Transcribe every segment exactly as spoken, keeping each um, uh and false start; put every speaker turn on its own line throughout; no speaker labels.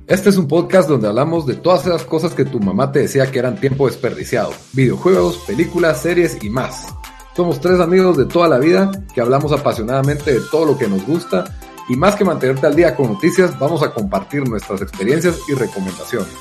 Este es un podcast donde hablamos de todas esas cosas que tu mamá te decía que eran tiempo desperdiciado. Videojuegos, películas, series y más. Somos tres amigos de toda la vida que hablamos apasionadamente de todo lo que nos gusta y más que mantenerte al día con noticias, vamos a compartir nuestras experiencias y recomendaciones.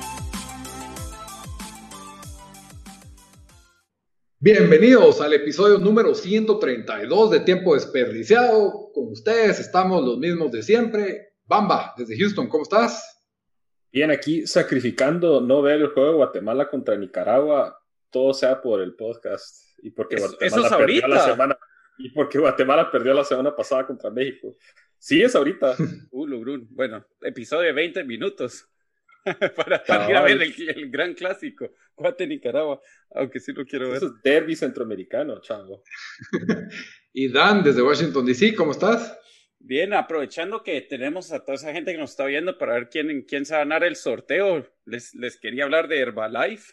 Bienvenidos al episodio número ciento treinta y dos de Tiempo Desperdiciado. Con ustedes estamos los mismos de siempre. Bamba, desde Houston, ¿cómo estás?
Bien, aquí sacrificando no ver el juego de Guatemala contra Nicaragua, todo sea por el podcast y porque
Es,
Guatemala
eso es
perdió
ahorita.
la semana y porque Guatemala perdió la semana pasada contra México. Sí, es ahorita.
Uh, Lubrun. Bueno, episodio de veinte minutos para, para ir a ver el, el gran clásico, Guate-Nicaragua, aunque sí lo quiero ver.
Eso es derbi centroamericano, chavo.
Y Dan, desde Washington, D C, ¿cómo estás?
Bien, aprovechando que tenemos a toda esa gente que nos está viendo para ver quién, quién se va a ganar el sorteo, les, les quería hablar de Herbalife.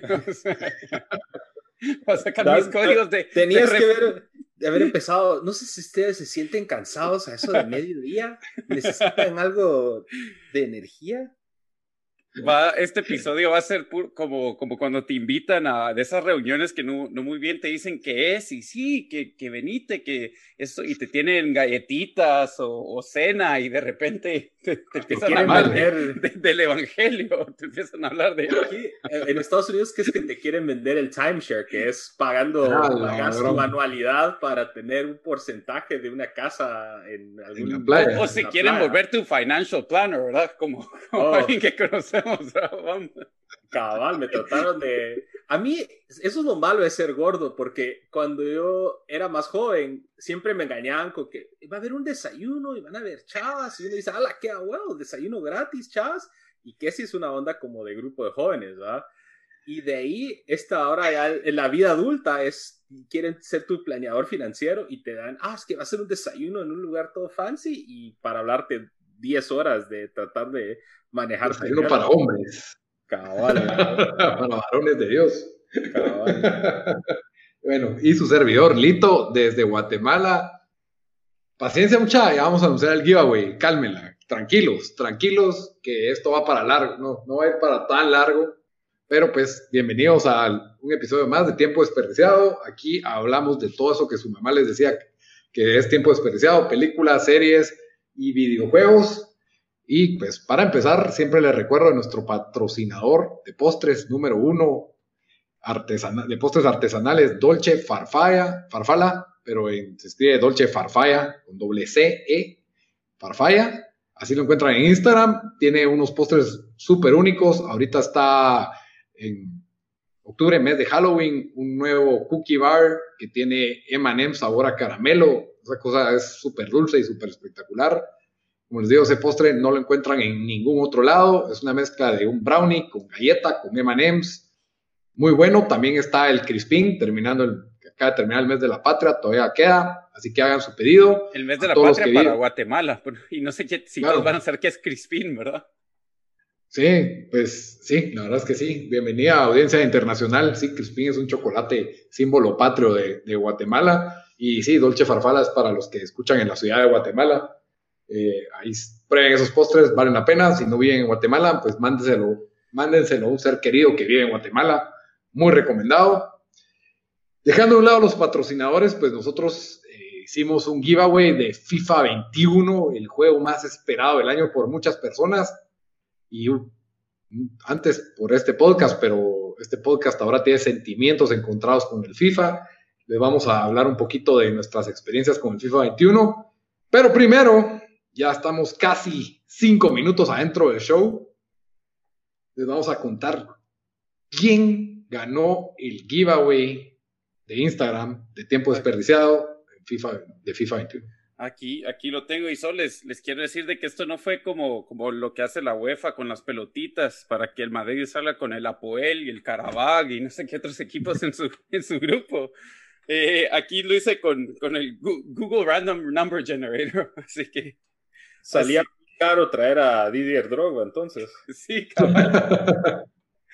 Va a sacar
Dan,
mis códigos de...
Tenías
de
que ver, de haber empezado. No sé si ustedes se sienten cansados a eso de mediodía. ¿Necesitan algo de energía?
Va, este episodio va a ser pur, como, como cuando te invitan a de esas reuniones que no, no muy bien te dicen qué es, y sí, que, que venite, que esto, y te tienen galletitas o, o cena, y de repente te, te empiezan a hablar de, de, del evangelio, te empiezan a hablar de...
Aquí, en Estados Unidos, que es que te quieren vender el timeshare, que es pagando
ah,
pagas tu anualidad para tener un porcentaje de una casa en algún
en la playa.
O, o si quieren playa. Volverte un financial planner, ¿verdad? Como, como oh. alguien que conocemos.
Cabal, me trataron de... A mí, eso es lo malo de ser gordo, porque cuando yo era más joven, siempre me engañaban con que va a haber un desayuno y van a haber chavas, y uno dice, ¡hala, qué huevo! Desayuno gratis, chavas, y que si es una onda como de grupo de jóvenes, ¿verdad? Y de ahí, esta ahora ya en la vida adulta es, quieren ser tu planeador financiero y te dan, ah, es que va a ser un desayuno en un lugar todo fancy, y para hablarte diez horas de tratar de manejar
desayuno para hombres.
Cabal,
para varones de Dios. Cabal. Bueno, y su servidor Lito desde Guatemala. Paciencia, muchacha, ya vamos a anunciar el giveaway. Cálmenla, tranquilos, tranquilos, que esto va para largo, no, no va a ir para tan largo. Pero pues, bienvenidos a un episodio más de Tiempo Desperdiciado. Aquí hablamos de todo eso que su mamá les decía que es tiempo desperdiciado, películas, series y videojuegos. Y pues para empezar, siempre les recuerdo a nuestro patrocinador de postres número uno, artesana, de postres artesanales, Dolce Farfalla, Farfalla, pero en, se escribe Dolce Farfalla, con doble C, E, Farfalla. Así lo encuentran en Instagram. Tiene unos postres súper únicos. Ahorita está en octubre, mes de Halloween, un nuevo cookie bar que tiene eme and eme sabor a caramelo. Esa cosa es súper dulce y súper espectacular. Como les digo, ese postre no lo encuentran en ningún otro lado. Es una mezcla de un brownie con galleta, con eme and eme's. Muy bueno. También está el Crispín, terminando el, acaba de terminar el mes de la patria. Todavía queda. Así que hagan su pedido.
El mes de la patria para Guatemala. Y no sé qué, si
claro.
todos van a saber qué es Crispín, ¿verdad?
Sí, pues sí, la verdad es que sí. Bienvenida a audiencia internacional. Sí, Crispín es un chocolate símbolo patrio de, de Guatemala. Y sí, Dolce Farfalla es para los que escuchan en la ciudad de Guatemala. Eh, ahí prueben esos postres, valen la pena. Si no viven en Guatemala, pues mándenselo, mándenselo a un ser querido que vive en Guatemala. Muy recomendado. Dejando de un lado los patrocinadores, pues nosotros eh, hicimos un giveaway de FIFA veintiuno, el juego más esperado del año por muchas personas. Y uh, antes por este podcast, pero este podcast ahora tiene sentimientos encontrados con el FIFA. Les vamos a hablar un poquito de nuestras experiencias con el FIFA veintiuno. Pero primero, ya estamos casi cinco minutos adentro del show. Les vamos a contar quién ganó el giveaway de Instagram de Tiempo Desperdiciado en FIFA, de FIFA veintiuno.
Aquí, aquí lo tengo y solo les, les quiero decir de que esto no fue como, como lo que hace la UEFA con las pelotitas para que el Madrid salga con el Apoel y el Karabag y no sé qué otros equipos en su, en su grupo. Eh, aquí lo hice con, con el Google Random Number Generator, así que...
Salía así. Caro traer a Didier Drogba, entonces.
Sí, cabal.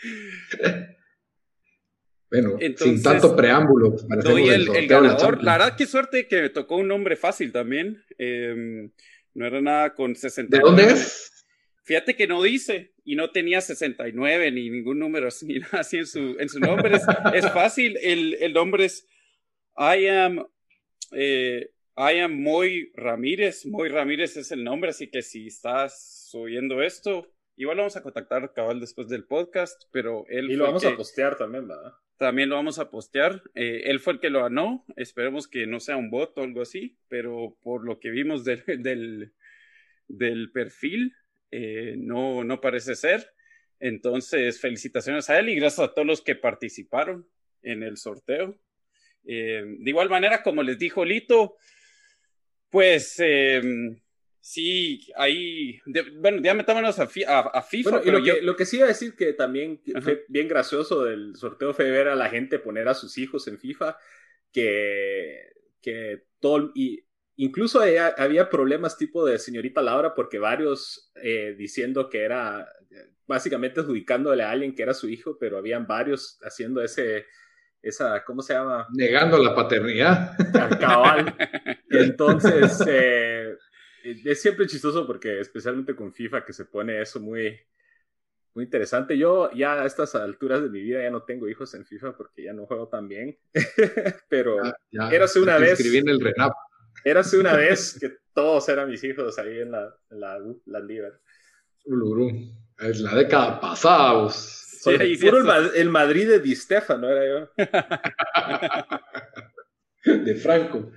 Bueno, entonces, sin tanto preámbulo.
Doy el, el, el ganador. La verdad, qué suerte que me tocó un nombre fácil también. Eh, no era nada con sesenta.
¿De dónde es?
Fíjate que no dice, y no tenía sesenta y nueve ni ningún número así, así en, su, en su nombre. Es, es fácil, el, el nombre es I am, eh, I am Moy Ramírez. Moy Ramírez es el nombre, así que si estás oyendo esto, igual lo vamos a contactar a Cabal después del podcast, pero él
Y lo vamos a postear también, ¿verdad?
También lo vamos a postear. Eh, él fue el que lo ganó. Esperemos que no sea un bot o algo así, pero por lo que vimos de, del, del perfil, eh, no, no parece ser. Entonces, felicitaciones a él y gracias a todos los que participaron en el sorteo. Eh, de igual manera, como les dijo Lito, pues eh, sí, ahí, de, bueno, ya metámonos a, fi, a, a FIFA.
Bueno, y lo, yo... que, lo que sí iba a decir que también Ajá. fue bien gracioso del sorteo fue ver a la gente poner a sus hijos en FIFA, que, que todo, y incluso había, había problemas tipo de señorita Laura, porque varios eh, diciendo que era, básicamente adjudicándole a alguien que era su hijo, pero habían varios haciendo ese, esa, ¿cómo se llama?
Negando la paternidad.
Cabal. Entonces, eh, es siempre chistoso porque especialmente con FIFA que se pone eso muy, muy interesante. Yo ya a estas alturas de mi vida ya no tengo hijos en FIFA porque ya no juego tan bien. Pero
ya, ya,
érase una vez...
Escribí en el Renap.
Érase una vez que todos eran mis hijos ahí en la, en la, la liga.
Uluru. Es la década pasada, vos.
Sí, sí, puro el, Mad el Madrid de Di Stefano era yo.
De Franco.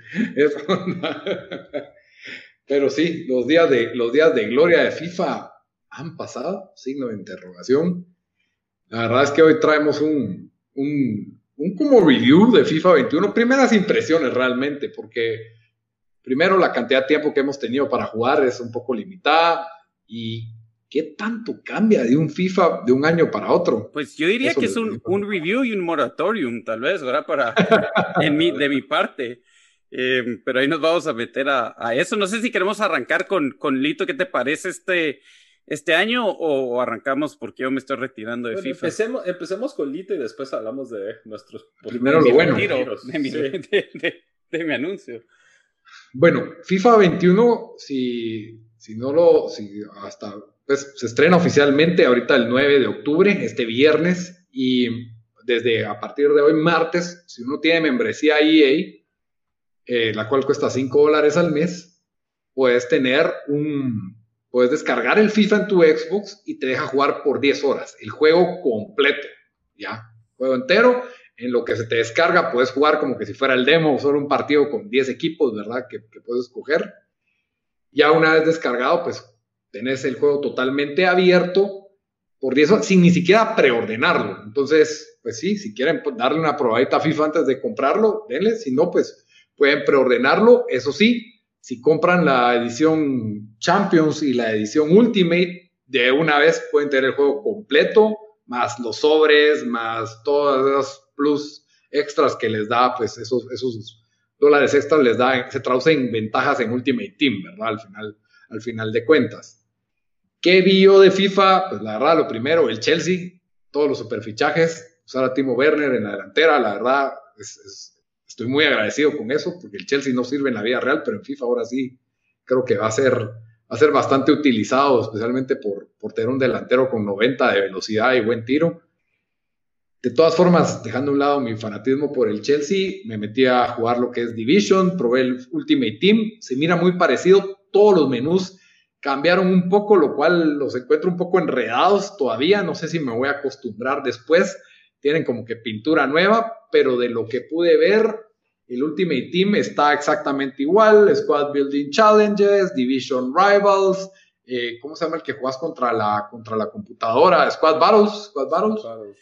Pero sí, los días, de, los días de gloria de FIFA han pasado, signo de interrogación. La verdad es que hoy traemos un, un, un como review de FIFA veintiuno, primeras impresiones realmente, porque primero la cantidad de tiempo que hemos tenido para jugar es un poco limitada y ¿qué tanto cambia de un FIFA de un año para otro?
Pues yo diría Eso que es un, un review y un moratorium, tal vez, ¿verdad? Para, en mi, de mi parte. Eh, pero ahí nos vamos a meter a, a eso. No sé si queremos arrancar con, con Lito. ¿Qué te parece este, este año o arrancamos porque yo me estoy retirando de bueno, FIFA?
Empecemos, empecemos con Lito y después hablamos de nuestros...
Primero lo bueno.
Tiros, de, mi, sí. de, de, de mi anuncio.
Bueno, FIFA veintiuno, si, si no lo... Si hasta... Pues se estrena oficialmente ahorita el nueve de octubre, este viernes, y desde a partir de hoy, martes, si uno tiene membresía E A, eh, la cual cuesta cinco dólares al mes, puedes tener un, puedes descargar el FIFA en tu Xbox y te deja jugar por diez horas, el juego completo, ya, juego entero, en lo que se te descarga puedes jugar como que si fuera el demo, solo un partido con diez equipos, ¿verdad?, que, que puedes escoger. Ya una vez descargado, pues tenés el juego totalmente abierto por diez horas, sin ni siquiera preordenarlo. Entonces, pues sí, si quieren darle una probadita a FIFA antes de comprarlo, denle. Si no, pues pueden preordenarlo. Eso sí, si compran la edición Champions y la edición Ultimate, de una vez pueden tener el juego completo, más los sobres, más todas esas plus extras que les da, pues esos, esos dólares extras les da, se traducen en ventajas en Ultimate Team, ¿verdad? Al final, al final de cuentas. ¿Qué vi yo de FIFA? Pues la verdad, lo primero, el Chelsea, todos los superfichajes, usar a Timo Werner en la delantera, la verdad, es, es, estoy muy agradecido con eso, porque el Chelsea no sirve en la vida real, pero en FIFA ahora sí creo que va a ser, va a ser bastante utilizado, especialmente por, por tener un delantero con noventa de velocidad y buen tiro. De todas formas, dejando a un lado mi fanatismo por el Chelsea, me metí a jugar lo que es Division, probé el Ultimate Team, se mira muy parecido, todos los menús cambiaron un poco, lo cual los encuentro un poco enredados todavía, no sé si me voy a acostumbrar después, tienen como que pintura nueva, pero de lo que pude ver, el Ultimate Team está exactamente igual, Squad Building Challenges, Division Rivals, eh, ¿cómo se llama el que juegas contra la, contra la computadora? Squad Battles, Squad Battles. Battles.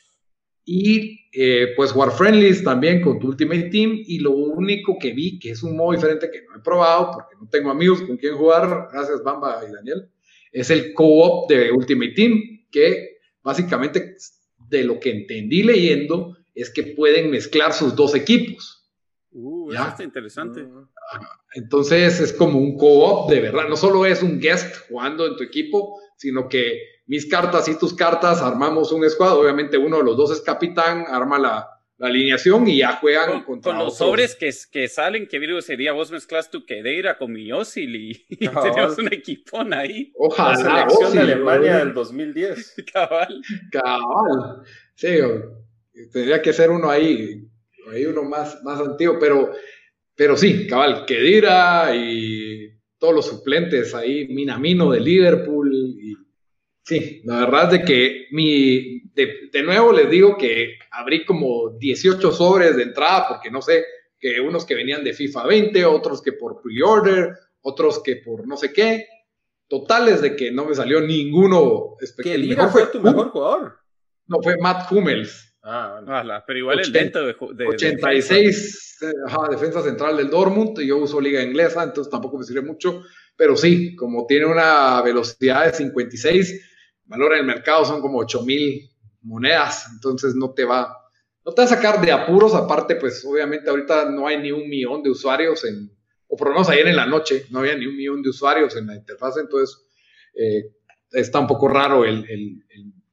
Y eh, pues jugar Friendlies también con tu Ultimate Team, y lo único que vi, que es un modo diferente que no he probado, porque no tengo amigos con quien jugar, gracias Bamba y Daniel, es el co-op de Ultimate Team, que básicamente de lo que entendí leyendo, es que pueden mezclar sus dos equipos.
Uh, eso está interesante.
Entonces es como un co-op de verdad, no solo es un guest jugando en tu equipo, sino que mis cartas y tus cartas, armamos un squad, obviamente uno de los dos es capitán, arma la, la alineación y ya juegan
con,
contra
con los
otros.
sobres que, que salen, que virgo sería vos mezclas tu Quedeira con mi Osil y, y
Cabal.
tenemos un equipón ahí.
Ojalá.
La selección
Ozil,
de Alemania
bro.
del dos mil diez.
Cabal.
Cabal. Sí, tendría que ser uno ahí, ahí uno más, más antiguo, pero, pero sí, cabal, Khedira y todos los suplentes ahí, Minamino de Liverpool. Y, sí, la verdad es de que mi, de, de nuevo les digo que abrí como dieciocho sobres de entrada, porque no sé, que unos que venían de FIFA veinte, otros que por pre-order, otros que por no sé qué. Totales de que no me salió ninguno espectacular.
Khedira fue tu mejor jugador.
No, fue Matt Hummels.
Ah, bueno.
Ala, pero igual
ochenta,
el dentro de, de
ochenta y seis, de defensa. Ajá, defensa central del Dortmund. Yo uso liga inglesa, entonces tampoco me sirve mucho. Pero sí, como tiene una velocidad de cincuenta y seis, valor en el mercado son como ocho mil monedas. Entonces no te va, no te va a sacar de apuros. Aparte, pues obviamente ahorita no hay ni un millón de usuarios en, o por lo menos ayer en la noche no había ni un millón de usuarios en la interfaz. Entonces eh, está un poco raro el, el,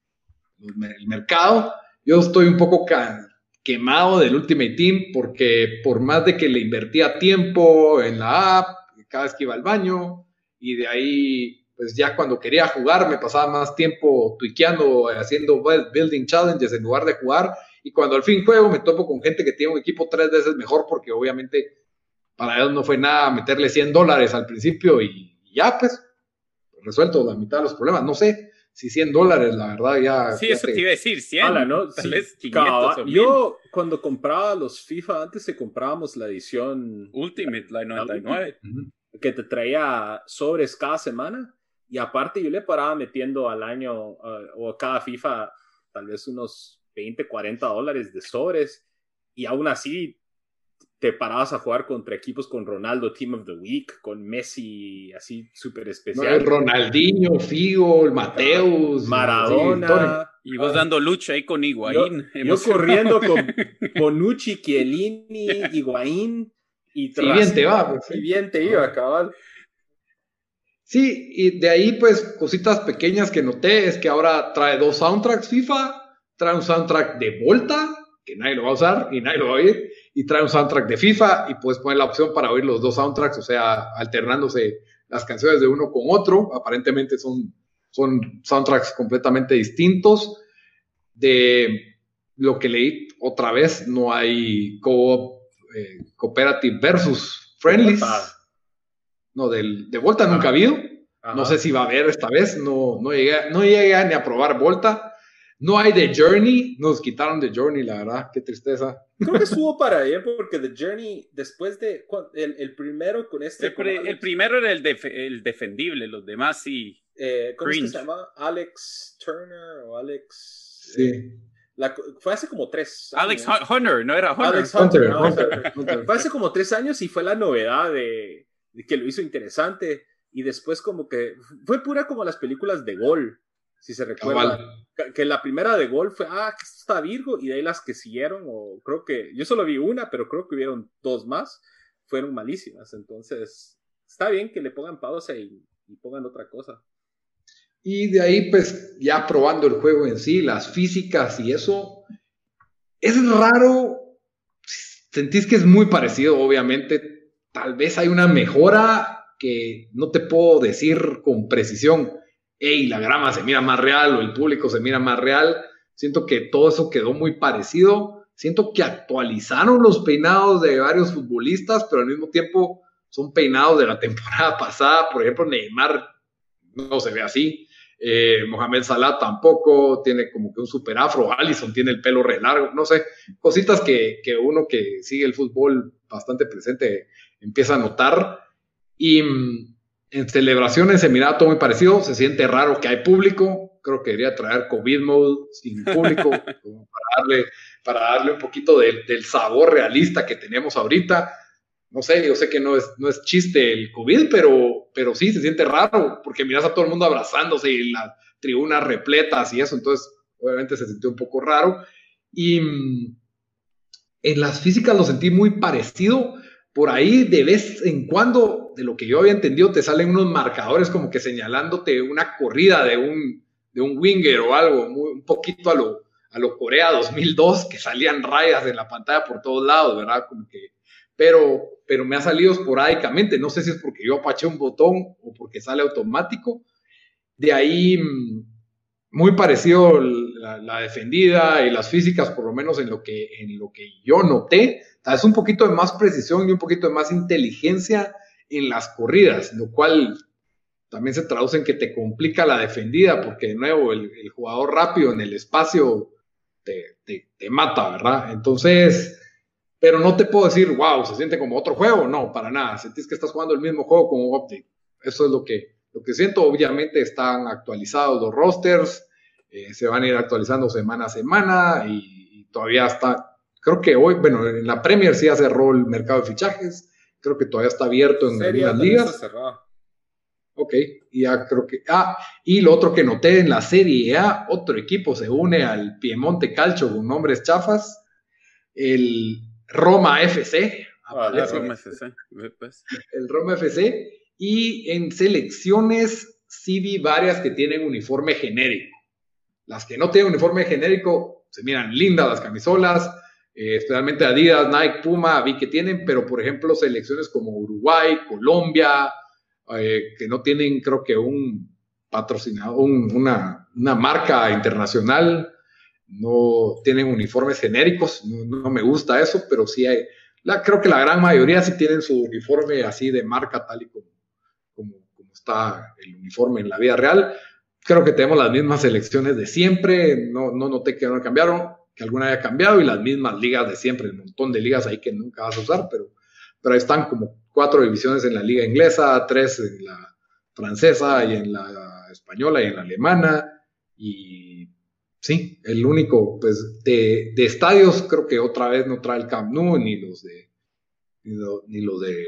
el, el mercado. Yo estoy un poco ca- quemado del Ultimate Team porque por más de que le invertía tiempo en la app, cada vez que iba al baño, y de ahí, pues ya cuando quería jugar, me pasaba más tiempo tuiqueando, haciendo building challenges en lugar de jugar, y cuando al fin juego me topo con gente que tiene un equipo tres veces mejor, porque obviamente para ellos no fue nada meterle cien dólares al principio, y ya pues, resuelto la mitad de los problemas. No sé si cien dólares, la verdad, ya...
Sí,
ya
eso
te...
te iba a decir, cien.
Ala, ¿no?
Tal
Sí,
vez quinientos
cabal.
o mil.
Yo, cuando compraba los FIFA, antes que comprábamos la edición
Ultimate, la noventa y nueve.
Uh-huh.
que te traía sobres cada semana, y aparte yo le paraba metiendo al año uh, o cada FIFA tal vez unos veinte, cuarenta dólares de sobres, y aún así te parabas a jugar contra equipos con Ronaldo Team of the Week, con Messi así súper
No,
especial,
el Ronaldinho, Figo, el Mateus,
Maradona,
Y vos dando lucha ahí con
yo,
Higuaín.
yo
emocionado.
corriendo con Bonucci, Chiellini, Higuaín, y,
sí, bien te va. Pues,
y
sí.
bien te iba, cabal.
Sí, y de ahí pues cositas pequeñas que noté es que ahora trae dos soundtracks FIFA, trae un soundtrack de Volta, que nadie lo va a usar y nadie lo va a oír, y trae un soundtrack de FIFA y puedes poner la opción para oír los dos soundtracks, o sea, alternándose las canciones de uno con otro. Aparentemente son, son soundtracks completamente distintos. De lo que leí otra vez, no hay co-op, eh, cooperative versus friendlies. No, del, de Volta nunca ha habido.
Ajá.
No sé si va a haber esta vez. No, no, llegué, no llegué ni a probar Volta. No hay The Journey. Nos quitaron The Journey, la verdad. Qué tristeza.
Creo que estuvo para ayer porque The Journey, después de el, el primero con este...
El,
con
pre-
Alex,
el primero era el, def- el defendible, los demás sí.
eh, ¿Cómo es que
cringe.
se llama? Alex Turner o Alex...
Sí.
eh, la, fue hace como tres
Alex
años.
Hun- Hunter, no era Hunter.
Alex Hunter,
Hunter,
no,
Hunter,
Hunter.
Hunter.
Fue hace como tres años y fue la novedad de, de que lo hizo interesante. Y después como que fue pura como las películas de Gol, si se recuerda. Que, que la primera de Gol fue, ah, que esto está Virgo, y de ahí las que siguieron, o creo que, yo solo vi una, pero creo que hubieron dos más, fueron malísimas. Entonces, está bien que le pongan pausa y, y pongan otra cosa.
Y de ahí, pues, ya probando el juego en sí, las físicas y eso, es raro. Sentís que es muy parecido, obviamente. Tal vez hay una mejora que no te puedo decir con precisión. Hey, la grama se mira más real o el público se mira más real. Siento que todo eso quedó muy parecido. Siento que actualizaron los peinados de varios futbolistas, pero al mismo tiempo son peinados de la temporada pasada. Por ejemplo, Neymar no se ve así. Eh, Mohamed Salah tampoco, tiene como que un super afro. Alisson tiene el pelo re largo. No sé, cositas que, que uno que sigue el fútbol bastante presente empieza a notar. Y mmm, en celebraciones se miraba todo muy parecido. Se siente raro que hay público. Creo que debería traer COVID mode sin público como para, darle, para darle un poquito de, del sabor realista que tenemos ahorita. No sé, yo sé que no es, no es chiste el COVID, pero, pero sí se siente raro porque miras a todo el mundo abrazándose y las tribunas repletas y eso. Entonces, obviamente se sintió un poco raro. Y mmm, en las físicas lo sentí muy parecido. Por ahí, de vez en cuando, de lo que yo había entendido, te salen unos marcadores como que señalándote una corrida de un, de un winger o algo, muy, un poquito a lo, a lo Corea dos mil dos, que salían rayas en la pantalla por todos lados, ¿verdad? Como que, pero, pero me ha salido esporádicamente, no sé si es porque yo apaché un botón o porque sale automático. De ahí, muy parecido la, la defendida y las físicas, por lo menos en lo que, en lo que yo noté. Es un poquito de más precisión y un poquito de más inteligencia en las corridas, lo cual también se traduce en que te complica la defendida, porque de nuevo el, el jugador rápido en el espacio te, te, te mata, ¿verdad? Entonces, pero no te puedo decir, wow, se siente como otro juego, no, para nada, sentís que estás jugando el mismo juego como Optic. Eso es lo que, lo que siento. Obviamente están actualizados los rosters, eh, se van a ir actualizando semana a semana y, y todavía está, creo que hoy, bueno, en la Premier sí ya cerró el mercado de fichajes, creo que todavía está abierto en algunas ligas. Ok, y ya creo que, ah, y lo otro que noté en la Serie A, otro equipo se une al Piemonte Calcio con nombres chafas, el Roma F C,
ah, el Roma F C, pues.
el Roma F C, y en selecciones sí vi varias que tienen uniforme genérico. Las que no tienen uniforme genérico se miran lindas las camisolas, eh, especialmente Adidas, Nike, Puma, vi que tienen, pero por ejemplo selecciones como Uruguay, Colombia, eh, que no tienen creo que un patrocinador, un, una, una marca internacional, no tienen uniformes genéricos, no, no me gusta eso, pero sí hay, la, creo que la gran mayoría sí tienen su uniforme así de marca tal y como, como, como está el uniforme en la vida real. Creo que tenemos las mismas selecciones de siempre, no, no noté que no cambiaron, que alguna haya cambiado, y las mismas ligas de siempre, un montón de ligas ahí que nunca vas a usar, pero, pero ahí están como cuatro divisiones en la liga inglesa, tres en la francesa y en la española y en la alemana, y sí, el único, pues, de, de estadios creo que otra vez no trae el Camp Nou, ni los de, ni, lo, ni los de,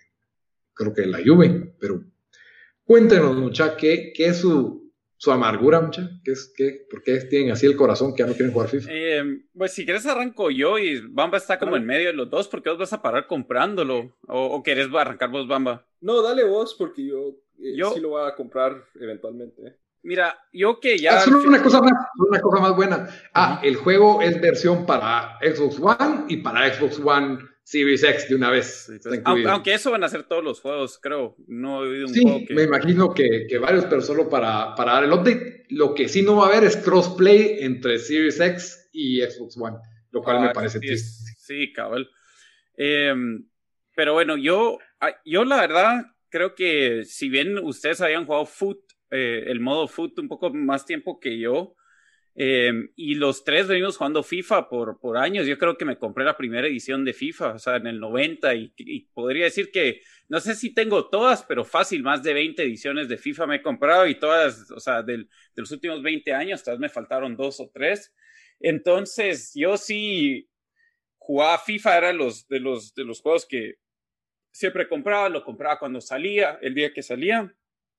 creo que la Juve, pero cuéntenos, mucha, ¿qué, qué es su su amargura, mucha? ¿Qué es, qué, ¿Por qué tienen así el corazón que ya no quieren jugar FIFA?
Eh, pues si quieres arranco yo y Bamba está como en medio de los dos, porque vos vas a parar comprándolo, o, o querés arrancar vos, Bamba.
No, dale vos, porque yo, eh,
yo
sí lo voy a comprar eventualmente.
Mira, yo que ya...
Ah, solo una cosa más, una cosa más buena. Ah, uh-huh. El juego es versión para Xbox One y para Xbox One Series X de una vez.
Sí, pues, aunque, aunque eso van a ser todos los juegos, creo. No he oído un
sí,
juego que...
me imagino que, que varios, pero solo para, para dar el update. Lo que sí no va a haber es crossplay entre Series X y Xbox One, lo cual ah, me parece
sí,
triste.
Sí, cabal. Eh, pero bueno, yo, yo la verdad creo que si bien ustedes habían jugado Foot, eh, el modo Foot un poco más tiempo que yo, Eh, y los tres venimos jugando FIFA por, por años. Yo creo que me compré la primera edición de FIFA, o sea, en el noventa, y, y podría decir que, no sé si tengo todas, pero fácil, más de veinte ediciones de FIFA me he comprado, y todas, o sea, del, de los últimos veinte años, tal vez me faltaron dos o tres. Entonces, yo sí jugaba FIFA, era los, de, los, de los juegos que siempre compraba, lo compraba cuando salía, el día que salía.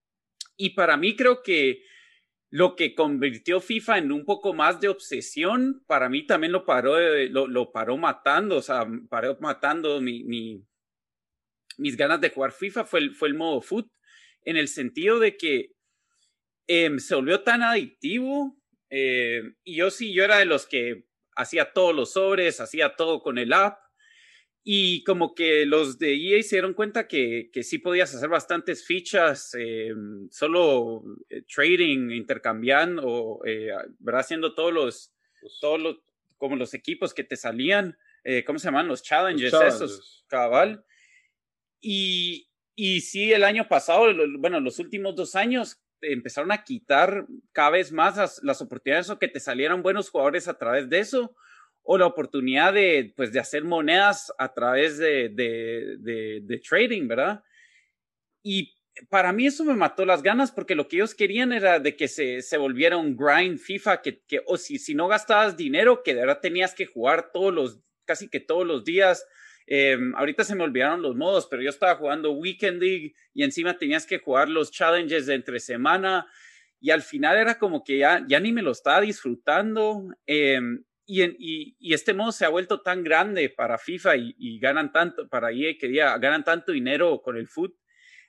Y para mí creo que lo que convirtió FIFA en un poco más de obsesión, para mí también lo paró, lo, lo paró matando, o sea, paró matando mi, mi, mis ganas de jugar FIFA, fue el, fue el modo Foot, en el sentido de que eh, se volvió tan adictivo, eh, y yo sí, yo era de los que hacía todos los sobres, hacía todo con el app, y como que los de E A se dieron cuenta que, que sí podías hacer bastantes fichas, eh, solo eh, trading, intercambiando, eh, ¿verdad? Haciendo todos los, todos los, como los equipos que te salían, eh, ¿cómo se llaman? Los challenges, los challenges. Esos, cabal. Y, y sí, el año pasado, bueno, los últimos dos años, empezaron a quitar cada vez más las, las oportunidades o que te salieran buenos jugadores a través de eso, o la oportunidad de, pues, de hacer monedas a través de, de, de, de trading, ¿verdad? Y para mí eso me mató las ganas, porque lo que ellos querían era de que se, se volviera un grind FIFA, que, que o si, si no gastabas dinero, que de verdad tenías que jugar todos los, casi que todos los días. Eh, ahorita se me olvidaron los modos, pero yo estaba jugando Weekend League y encima tenías que jugar los challenges de entre semana, y al final era como que ya, ya ni me lo estaba disfrutando. Eh, Y, en, y, y este modo se ha vuelto tan grande para FIFA, y, y ganan tanto, para E A que ya ganan tanto dinero con el foot,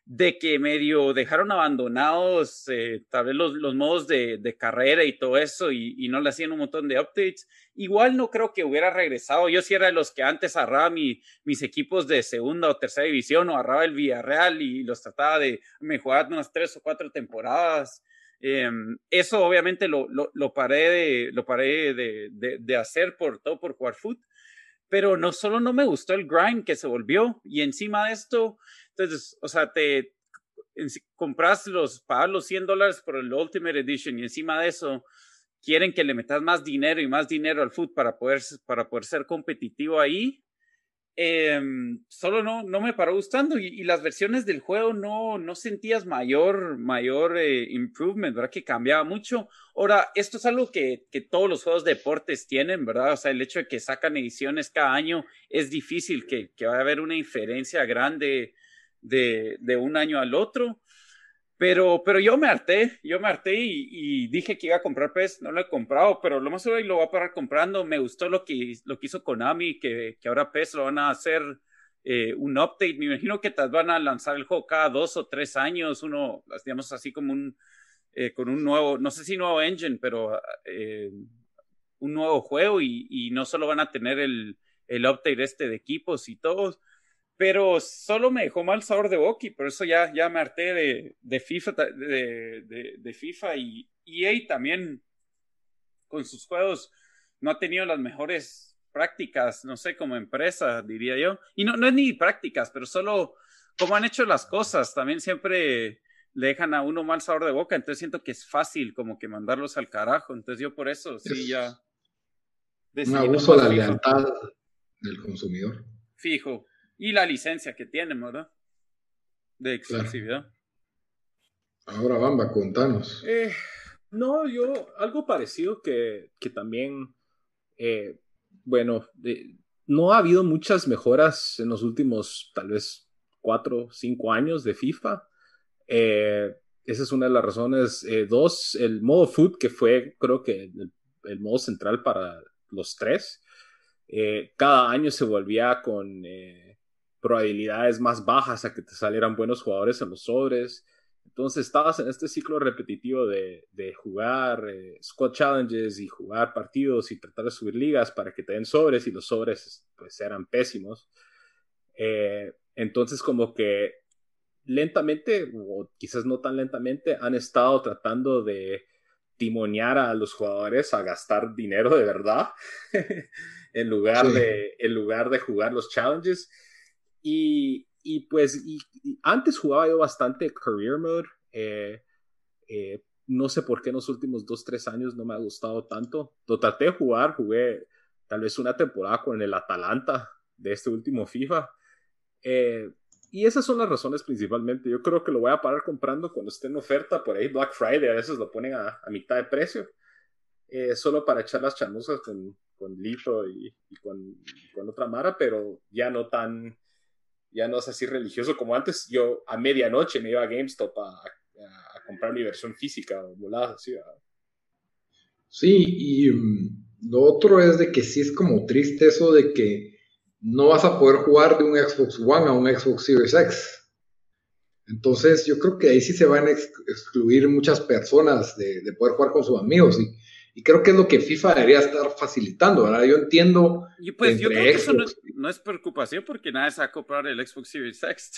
de que medio dejaron abandonados eh, tal vez los, los modos de, de carrera y todo eso y, y no le hacían un montón de updates. Igual no creo que hubiera regresado. Yo sí era de los que antes agarraba mi, mis equipos de segunda o tercera división o agarraba el Villarreal y los trataba de mejorar unas tres o cuatro temporadas. Eh, eso obviamente lo, lo, lo paré, de, lo paré de, de, de hacer por todo por jugar fútbol. Pero no solo no me gustó el grind que se volvió y encima de esto, entonces, o sea, te en, compras los, pagas los cien dólares por el Ultimate Edition y encima de eso quieren que le metas más dinero y más dinero al fútbol para poder, para poder ser competitivo ahí. Eh, solo no, no me paró gustando y, y las versiones del juego no, no sentías mayor, mayor eh, improvement, ¿verdad? Que cambiaba mucho. Ahora, esto es algo que, que todos los juegos de deportes tienen, ¿verdad? O sea, el hecho de que sacan ediciones cada año es difícil que, que vaya a haber una diferencia grande de, de un año al otro. Pero, pero yo me harté, yo me harté y, y dije que iba a comprar P E S, no lo he comprado, pero lo más seguro lo voy a parar comprando. Me gustó lo que, lo que hizo Konami, que, que ahora P E S lo van a hacer eh, un update. Me imagino que tal van a lanzar el juego cada dos o tres años, uno, digamos así como un, eh, con un nuevo, no sé si nuevo engine, pero eh, un nuevo juego y, y no solo van a tener el, el update este de equipos y todos. Pero solo me dejó mal sabor de boca y por eso ya, ya me harté de, de FIFA, de, de, de FIFA y E A también con sus juegos no ha tenido las mejores prácticas, no sé, como empresa, diría yo. Y no, no es ni prácticas, pero solo como han hecho las cosas, también siempre le dejan a uno mal sabor de boca, entonces siento que es fácil como que mandarlos al carajo, entonces yo por eso sí
es
ya...
un abuso de la lealtad del consumidor.
Fijo. Y la licencia que tienen, ¿verdad? De exclusividad.
Claro. Ahora, Bamba, contanos.
Eh, no, yo, algo parecido que, que también, eh, bueno, eh, no ha habido muchas mejoras en los últimos, tal vez, cuatro, cinco años de FIFA. Eh, esa es una de las razones. Eh, dos, el modo foot, que fue, creo que, el, el modo central para los tres. Eh, cada año se volvía con... Eh, probabilidades más bajas a que te salieran buenos jugadores en los sobres. Entonces estabas en este ciclo repetitivo de, de jugar eh, squad challenges y jugar partidos y tratar de subir ligas para que te den sobres y los sobres pues eran pésimos. Eh, entonces como que lentamente, o quizás no tan lentamente, han estado tratando de timonear a los jugadores a gastar dinero de verdad en, lugar sí. de, en lugar de jugar los challenges. Y, y pues y, y antes jugaba yo bastante Career Mode. Eh, eh, no sé por qué en los últimos dos, tres años no me ha gustado tanto. Lo traté de jugar, jugué tal vez una temporada con el Atalanta de este último FIFA. Eh, y esas son las razones principalmente. Yo creo que lo voy a parar comprando cuando esté en oferta. Por ahí Black Friday a veces lo ponen a, a mitad de precio. Eh, solo para echar las chanuzas con, con Lito y, y, con, y con otra mara, pero ya no tan... ya no es así religioso como antes. Yo a medianoche me iba a GameStop a, a, a comprar mi versión física o voladas así. ¿verdad?
Sí, y um, lo otro es de que sí es como triste eso de que no vas a poder jugar de un Xbox One a un Xbox Series X. Entonces yo creo que ahí sí se van a ex- excluir muchas personas de, de poder jugar con sus amigos y Y creo que es lo que FIFA debería estar facilitando, ¿verdad? Yo entiendo.
Y pues yo creo que Xbox... eso no es, no es preocupación porque nadie se va a comprar el Xbox Series X.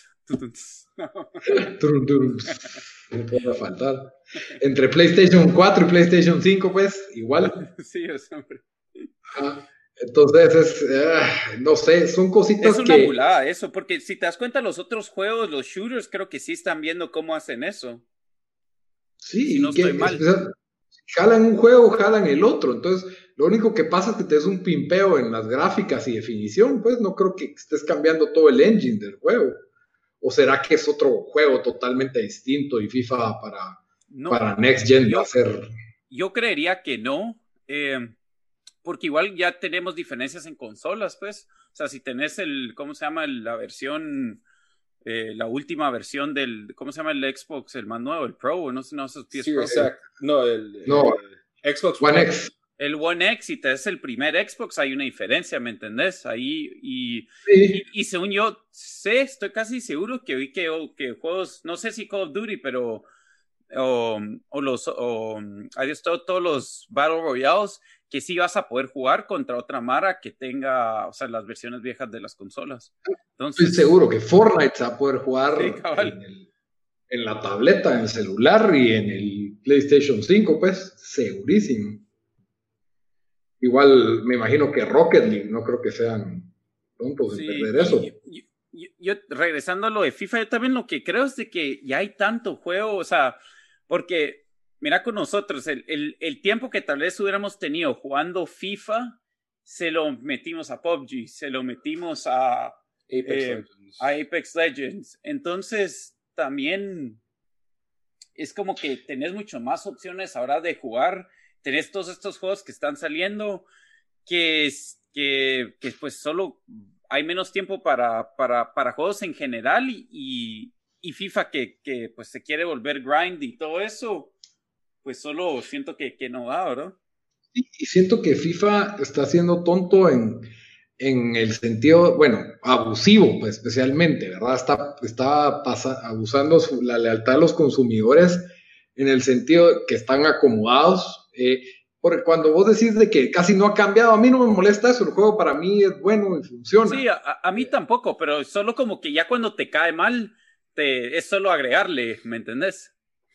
No puede faltar. Entre PlayStation cuatro y PlayStation cinco, pues, igual.
Sí, es hombre.
Ah, entonces, es, uh, no sé, son cositas que...
Es una que... mulada eso, porque si te das cuenta, los otros juegos, los shooters, creo que sí están viendo cómo hacen eso.
Sí,
si no
que,
estoy mal.
Jalan un juego, jalan el otro. Entonces, lo único que pasa es que te des un pimpeo en las gráficas y definición. Pues no creo que estés cambiando todo el engine del juego. ¿O será que es otro juego totalmente distinto y FIFA para, no, para Next Gen
yo,
va a ser?
Yo creería que no. Eh, porque igual ya tenemos diferencias en consolas, pues. O sea, si tenés el, ¿cómo se llama? La versión... Eh, la última versión del, ¿cómo se llama el Xbox? El más nuevo, el Pro, no sé, no sé.
Sí, exacto. No, el
no,
eh, Xbox
One X.
el One X y te es el primer Xbox, hay una diferencia, ¿me entendés? Ahí, y,
Sí.
y, y según yo sé, estoy casi seguro que vi que, que juegos, no sé si Call of Duty, pero o, o los, o, hay esto, todos los Battle Royales, que sí vas a poder jugar contra otra mara que tenga, o sea, las versiones viejas de las consolas. Entonces,
Estoy seguro que Fortnite se va a poder jugar
sí, cabal.
en, el, en la tableta, en el celular y en el PlayStation cinco, pues, segurísimo. Igual me imagino que Rocket League, no creo que sean tontos en
Sí,
perder eso.
y, y, y, yo, regresando a lo de FIFA, yo también lo que creo es de que ya hay tanto juego, o sea, porque, mira con nosotros, el, el, el tiempo que tal vez hubiéramos tenido jugando FIFA, se lo metimos a P U B G, se lo metimos a
Apex,
eh,
Legends.
a Apex Legends. Entonces, también es como que tenés mucho más opciones ahora de jugar, tenés todos estos juegos que están saliendo, que, que, que pues solo hay menos tiempo para, para, para juegos en general y, y, y FIFA que, que pues se quiere volver grind y todo eso, pues solo siento que, que no va, ¿verdad?
Y, y siento que FIFA está siendo tonto en, en el sentido, bueno, abusivo, pues especialmente, ¿verdad? Está, está pasa, abusando su, la lealtad de los consumidores en el sentido que están acomodados. Eh, porque cuando vos decís de que casi no ha cambiado, a mí no me molesta eso, el juego para mí es bueno y funciona.
Sí, a, a mí tampoco, pero solo como que ya cuando te cae mal, te, es solo agregarle, ¿me entendés?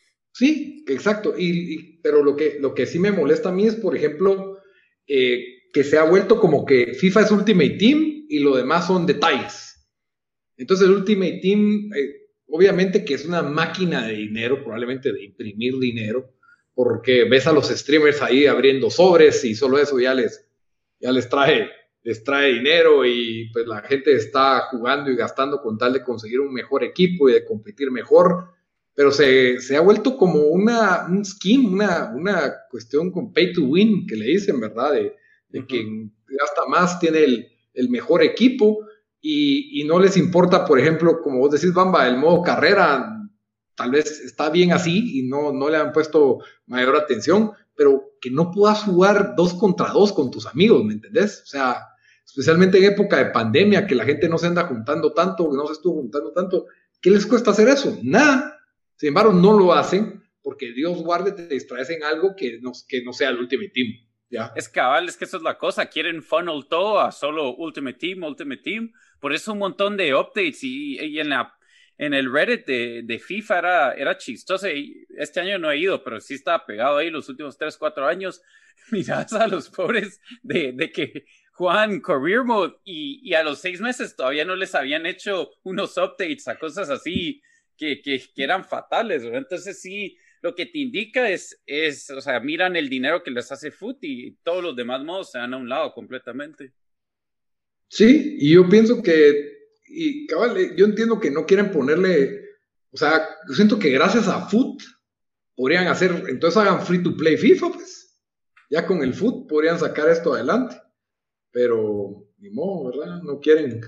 Sí, exacto. Y, y, pero lo que, lo que sí me molesta a mí es, por ejemplo, eh, que se ha vuelto como que FIFA es Ultimate Team y lo demás son detalles. Entonces el Ultimate Team, eh, obviamente que es una máquina de dinero, probablemente de imprimir dinero, porque ves a los streamers ahí abriendo sobres y solo eso ya les, ya les trae, les trae dinero y pues la gente está jugando y gastando con tal de conseguir un mejor equipo y de competir mejor, pero se, se ha vuelto como una, un scheme, una, una cuestión con pay to win, que le dicen, ¿verdad? De, de uh-huh. Quien gasta más tiene el, el mejor equipo y, y no les importa, por ejemplo, como vos decís, Bamba, el modo carrera tal vez está bien así y no, no le han puesto mayor atención, pero que no puedas jugar dos contra dos con tus amigos, ¿me entendés? O sea, especialmente en época de pandemia, que la gente no se anda juntando tanto, que no se estuvo juntando tanto, ¿qué les cuesta hacer eso? Nada. Sin embargo, no lo hacen porque Dios guarde te distraes en algo que no, que no sea el Ultimate Team. ¿Ya?
Es cabal, es que eso es la cosa, quieren funnel todo a solo Ultimate Team, Ultimate Team, por eso un montón de updates y, y en la en el Reddit de, de FIFA era, era chistoso. Este año no he ido, pero sí estaba pegado ahí los últimos tres, cuatro años. Mirás a los pobres de, de que juegan Career Mode y, y a los seis meses todavía no les habían hecho unos updates a cosas así que, que, que eran fatales, ¿verdad? Entonces sí, lo que te indica es, es, o sea, miran el dinero que les hace Foot y todos los demás modos se dan a un lado completamente.
Sí, y yo pienso que y cabal, yo entiendo que no quieren ponerle, o sea, yo siento que gracias a Foot podrían hacer, entonces hagan free to play FIFA, pues, ya con el Foot podrían sacar esto adelante, pero ni modo, ¿verdad? No quieren,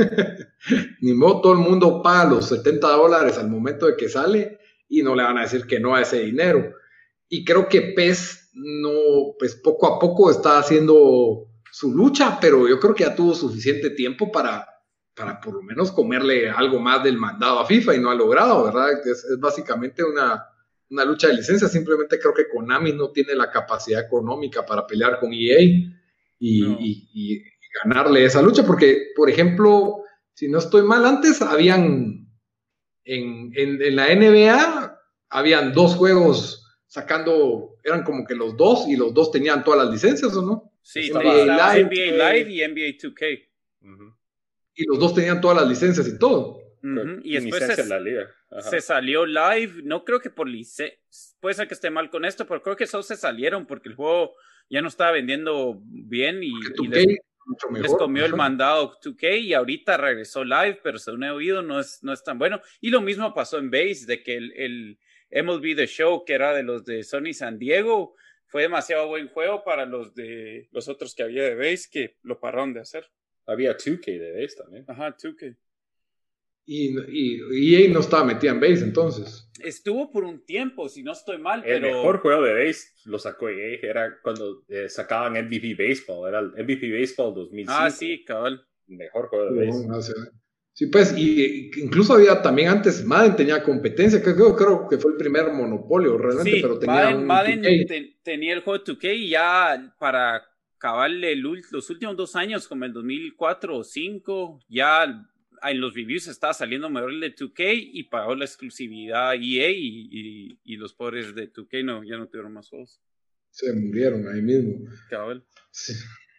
ni modo, todo el mundo paga los setenta dólares al momento de que sale y no le van a decir que no a ese dinero, y creo que P E S no, pues poco a poco está haciendo su lucha, pero yo creo que ya tuvo suficiente tiempo para para por lo menos comerle algo más del mandado a FIFA y no ha logrado, ¿verdad? Es, es básicamente una, una lucha de licencia, simplemente creo que Konami no tiene la capacidad económica para pelear con E A y, no. y, y, y ganarle esa lucha, porque, por ejemplo, si no estoy mal, antes habían, en, en, en la N B A, habían dos juegos sacando, eran como que los dos, y los dos tenían todas las licencias, ¿o no?
Sí, N B A Live, N B A Live y N B A dos K.
Uh-huh. Y los dos tenían todas las licencias y todo.
Uh-huh. Y después se, la liga. se salió Live, no creo que por licencia, puede ser que esté mal con esto, pero creo que esos se salieron porque el juego ya no estaba vendiendo bien y, y les, les comió el mandado dos K y ahorita regresó Live, pero según he oído no es, no es tan bueno. Y lo mismo pasó en Base, de que el, el M L B The Show, que era de los de Sony San Diego, fue demasiado buen juego para los de los otros que había de Base, que lo pararon de hacer.
Había dos K de Base también.
Ajá, dos K.
Y, y, y E A no estaba metida en Base entonces.
Estuvo por un tiempo, si no estoy mal,
el
pero...
El mejor juego de base lo sacó E A, era cuando eh, sacaban M V P Baseball, era el M V P Baseball dos mil cinco.
Ah, sí, cabal.
Mejor juego de base.
No, no sé. Sí, pues, y, y incluso había también antes, Madden tenía competencia, creo, creo que fue el primer monopolio realmente,
Sí,
pero tenía
Madden,
un
Madden
dos K.
te, tenía el juego dos K y ya para acabar el, los últimos dos años, como el dos mil cuatro o dos mil cinco, ya en los reviews estaba saliendo mejor el de dos K y pagó la exclusividad E A y, y, y los pobres de dos K no, ya no tuvieron más juegos.
Se murieron ahí mismo.
Cabal.
Sí.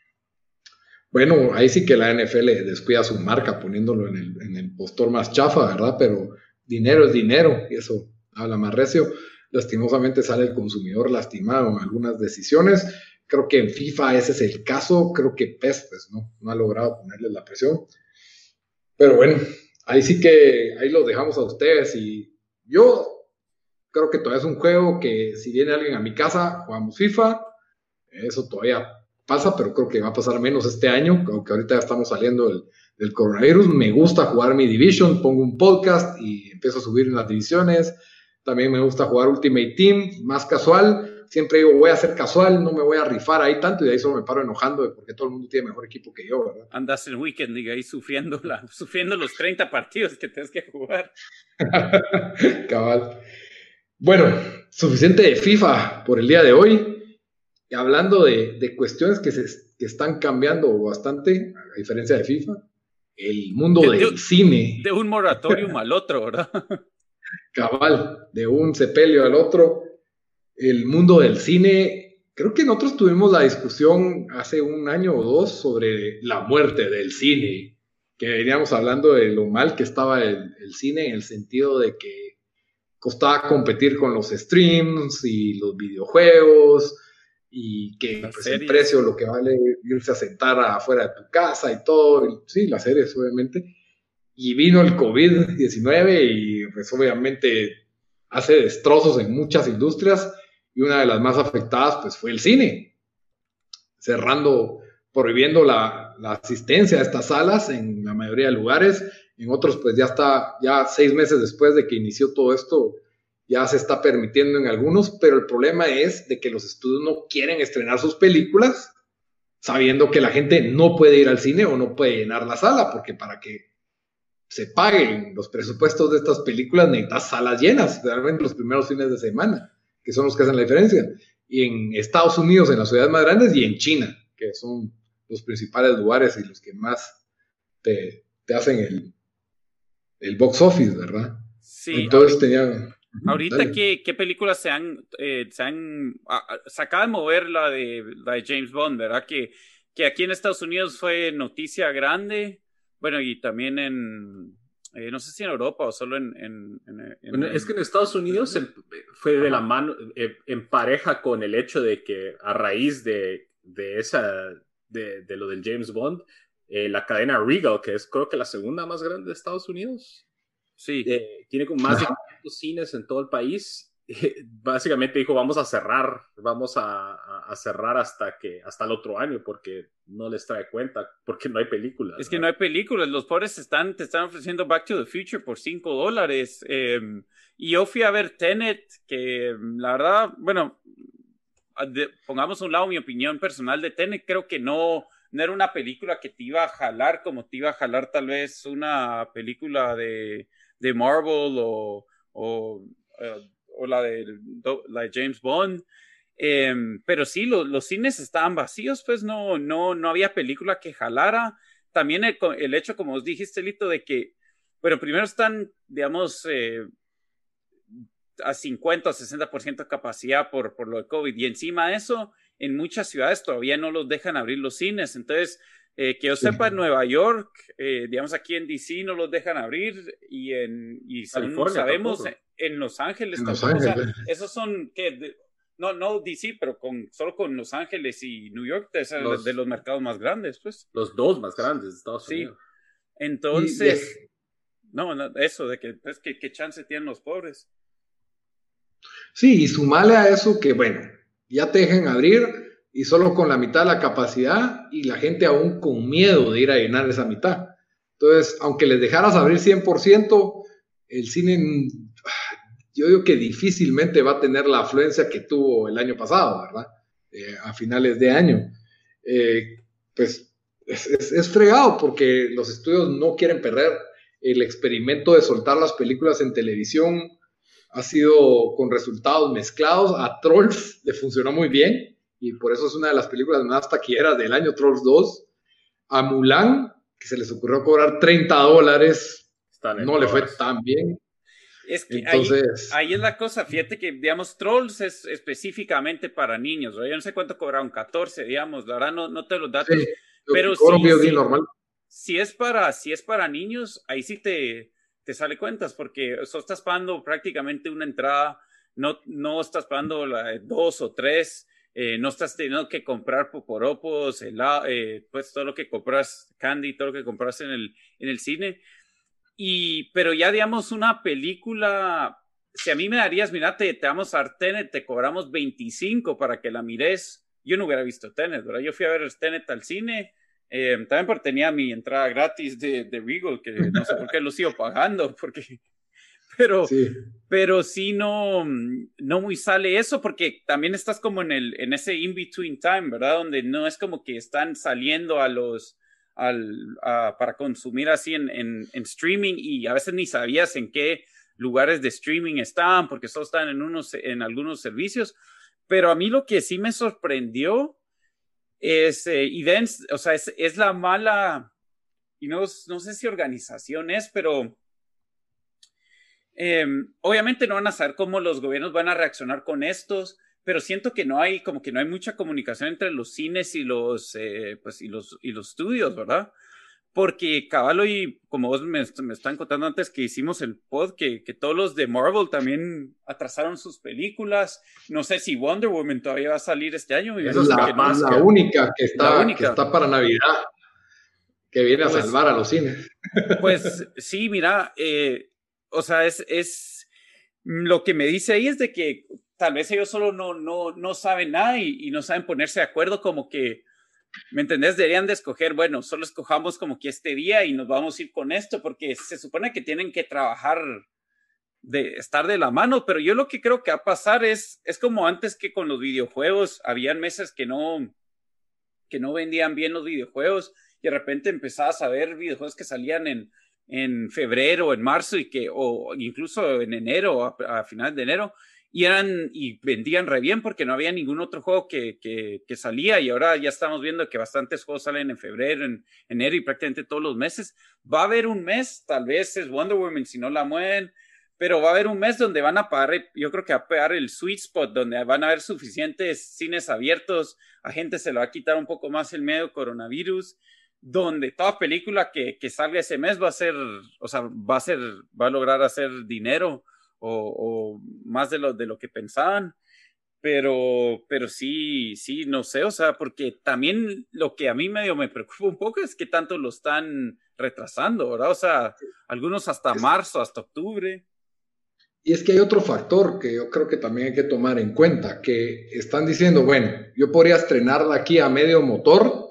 Bueno, ahí sí que la N F L descuida su marca poniéndolo en el, en el postor más chafa, ¿verdad? Pero dinero es dinero y eso habla más recio. Lastimosamente sale el consumidor lastimado en algunas decisiones. Creo que en FIFA ese es el caso. Creo que P E S pues, no, no ha logrado ponerle la presión. Pero bueno, ahí sí que ahí los dejamos a ustedes. Y yo creo que todavía es un juego que si viene alguien a mi casa, jugamos FIFA. Eso todavía pasa, pero creo que va a pasar menos este año, aunque ahorita ya estamos saliendo del, del coronavirus. Me gusta jugar mi Division, pongo un podcast y empiezo a subir en las divisiones. También me gusta jugar Ultimate Team, más casual. Siempre digo, voy a ser casual, no me voy a rifar ahí tanto, y de ahí solo me paro enojando de porque todo el mundo tiene mejor equipo que yo, ¿verdad?
Andas en weekend, diga, ahí sufriendo, la, sufriendo los treinta partidos que tienes que jugar.
Cabal. Bueno, suficiente de FIFA por el día de hoy. Y hablando de, de cuestiones que, se, que están cambiando bastante, a diferencia de FIFA, el mundo de, del de, cine.
De un moratorium al otro, ¿verdad?
Cabal, de un sepelio al otro. El mundo del cine, creo que nosotros tuvimos la discusión hace un año o dos sobre la muerte del cine, que veníamos hablando de lo mal que estaba el, el cine en el sentido de que costaba competir con los streams y los videojuegos, y que pues, el precio, lo que vale irse a sentar afuera de tu casa y todo, y, sí, las series obviamente, y vino el COVID diecinueve y pues obviamente hace destrozos en muchas industrias, y una de las más afectadas pues fue el cine, cerrando, prohibiendo la, la asistencia a estas salas en la mayoría de lugares. En otros pues ya está, ya seis meses después de que inició todo esto, ya se está permitiendo en algunos, pero el problema es de que los estudios no quieren estrenar sus películas sabiendo que la gente no puede ir al cine o no puede llenar la sala, porque para que se paguen los presupuestos de estas películas necesitas salas llenas, realmente los primeros fines de semana, que son los que hacen la diferencia. Y en Estados Unidos, en las ciudades más grandes, y en China, que son los principales lugares y los que más te, te hacen el, el box office, ¿verdad?
Sí.
Entonces tenía...
Ahorita, ¿qué, ¿qué películas se han, eh, se han a, se acaba de mover la de, la de James Bond, ¿verdad? Que, que aquí en Estados Unidos fue noticia grande, bueno, y también en, eh, no sé si en Europa o solo en... en, en, en
bueno, es que en Estados Unidos en, fue de la mano, eh, en pareja con el hecho de que a raíz de, de esa, de, de lo del James Bond, eh, la cadena Regal, que es creo que la segunda más grande de Estados Unidos,
sí,
eh, tiene como más de quinientos cines en todo el país. Eh, básicamente dijo, vamos a cerrar, vamos a, a, a cerrar hasta que hasta el otro año porque no les trae cuenta, porque no hay películas.
Es ¿verdad? Que no hay películas, los pobres están, te están ofreciendo Back to the Future por cinco dólares. Eh, y yo fui a ver Tenet, que la verdad, bueno, de, pongamos a un lado mi opinión personal de Tenet, creo que no, no era una película que te iba a jalar como te iba a jalar tal vez una película de de Marvel o, o, uh, o la, de, la de James Bond, eh, pero sí, lo, los cines estaban vacíos, pues no, no, no había película que jalara. También el, el hecho, como os dijiste, Lito, de que, bueno, primero están, digamos, eh, a cincuenta o sesenta por ciento de capacidad por, por lo de COVID, y encima de eso, en muchas ciudades todavía no los dejan abrir los cines, entonces... Eh, que yo sí. sepa, en Nueva York, eh, digamos aquí en D C no los dejan abrir, y en y según sabemos en, en Los Ángeles
en
tampoco.
Los Ángeles.
O sea, esos son que de, no no D C, pero con solo con Los Ángeles y New York es los, de los mercados más grandes, pues.
Los dos más grandes de Estados Unidos.
Sí. Entonces, y, no, no, eso de que pues que qué chance tienen los pobres.
Sí, y sumale a eso que bueno, ya te dejen abrir y solo con la mitad de la capacidad y la gente aún con miedo de ir a llenar esa mitad. Entonces, aunque les dejaras abrir cien por ciento, el cine yo digo que difícilmente va a tener la afluencia que tuvo el año pasado, ¿verdad? Eh, a finales de año. Eh, pues es, es, es fregado porque los estudios no quieren perder el experimento de soltar las películas en televisión. Ha sido con resultados mezclados. A Trolls le funcionó muy bien y por eso es una de las películas más taquilleras del año, Trolls dos. A Mulan, que se les ocurrió cobrar treinta dólares, no le fue tan bien.
Es que Entonces, ahí, ahí es la cosa, fíjate que, digamos, Trolls es específicamente para niños, ¿verdad? Yo no sé cuánto cobraron, catorce, digamos, la verdad no, no te los datos, sí, pero sí, sí, normal. Si, es para, si es para niños, ahí sí te, te sale cuentas, porque so estás pagando prácticamente una entrada, no, no estás pagando la, dos o tres, eh, no estás teniendo que comprar poporopos, helado, eh, pues todo lo que compras, candy, todo lo que compras en el, en el cine. Y, pero ya, digamos, una película, si a mí me darías, mira, te, te vamos a dar Tenet, te cobramos veinticinco para que la mires, yo no hubiera visto Tenet, ¿verdad? Yo fui a ver Tenet al cine, eh, también porque tenía mi entrada gratis de, de Regal, que no sé por qué lo sigo pagando, porque, pero, sí. pero sí no, no muy sale eso, porque también estás como en, el, en ese in-between time, ¿verdad? Donde no es como que están saliendo a los... Al, uh, para consumir así en, en, en streaming y a veces ni sabías en qué lugares de streaming estaban porque solo estaban en, unos, en algunos servicios, pero a mí lo que sí me sorprendió es, eh, y then, o sea, es, es la mala, y no, no sé si organización es, pero eh, obviamente no van a saber cómo los gobiernos van a reaccionar con estos, pero siento que no hay, como que no hay mucha comunicación entre los cines y los, eh, pues, y los, y los estudios, ¿verdad? Porque Caballo y como vos me, me están contando antes que hicimos el pod, que, que todos los de Marvel también atrasaron sus películas. No sé si Wonder Woman todavía va a salir este año.
Es la, que no, la, que, única que está, la única que está para Navidad, que viene a pues, salvar a los cines.
Pues sí, mira, eh, o sea, es, es lo que me dice ahí es de que tal vez ellos solo no, no, no saben nada y, y no saben ponerse de acuerdo, como que, ¿me entendés? Deberían de escoger, bueno, solo escojamos como que este día y nos vamos a ir con esto, porque se supone que tienen que trabajar, de estar de la mano, pero yo lo que creo que va a pasar es, es como antes que con los videojuegos, habían meses que no, que no vendían bien los videojuegos y de repente empezabas a ver videojuegos que salían en, en febrero, en marzo y que, o incluso en enero, a, a finales de enero, y eran y vendían re bien porque no había ningún otro juego que, que, que salía y ahora ya estamos viendo que bastantes juegos salen en febrero, en enero y prácticamente todos los meses. Va a haber un mes, tal vez es Wonder Woman si no la mueven, pero va a haber un mes donde van a pagar, yo creo que va a pegar el sweet spot, donde van a haber suficientes cines abiertos, a gente se le va a quitar un poco más el miedo coronavirus, donde toda película que, que salga ese mes va a ser, o sea, va a ser, va a lograr hacer dinero. O, o más de lo, de lo que pensaban, pero, pero sí, sí, no sé, o sea, porque también lo que a mí medio me preocupa un poco es que tanto lo están retrasando, ¿verdad? O sea, algunos hasta marzo, hasta octubre.
Y es que hay otro factor que yo creo que también hay que tomar en cuenta, que están diciendo, bueno, yo podría estrenarla aquí a medio motor,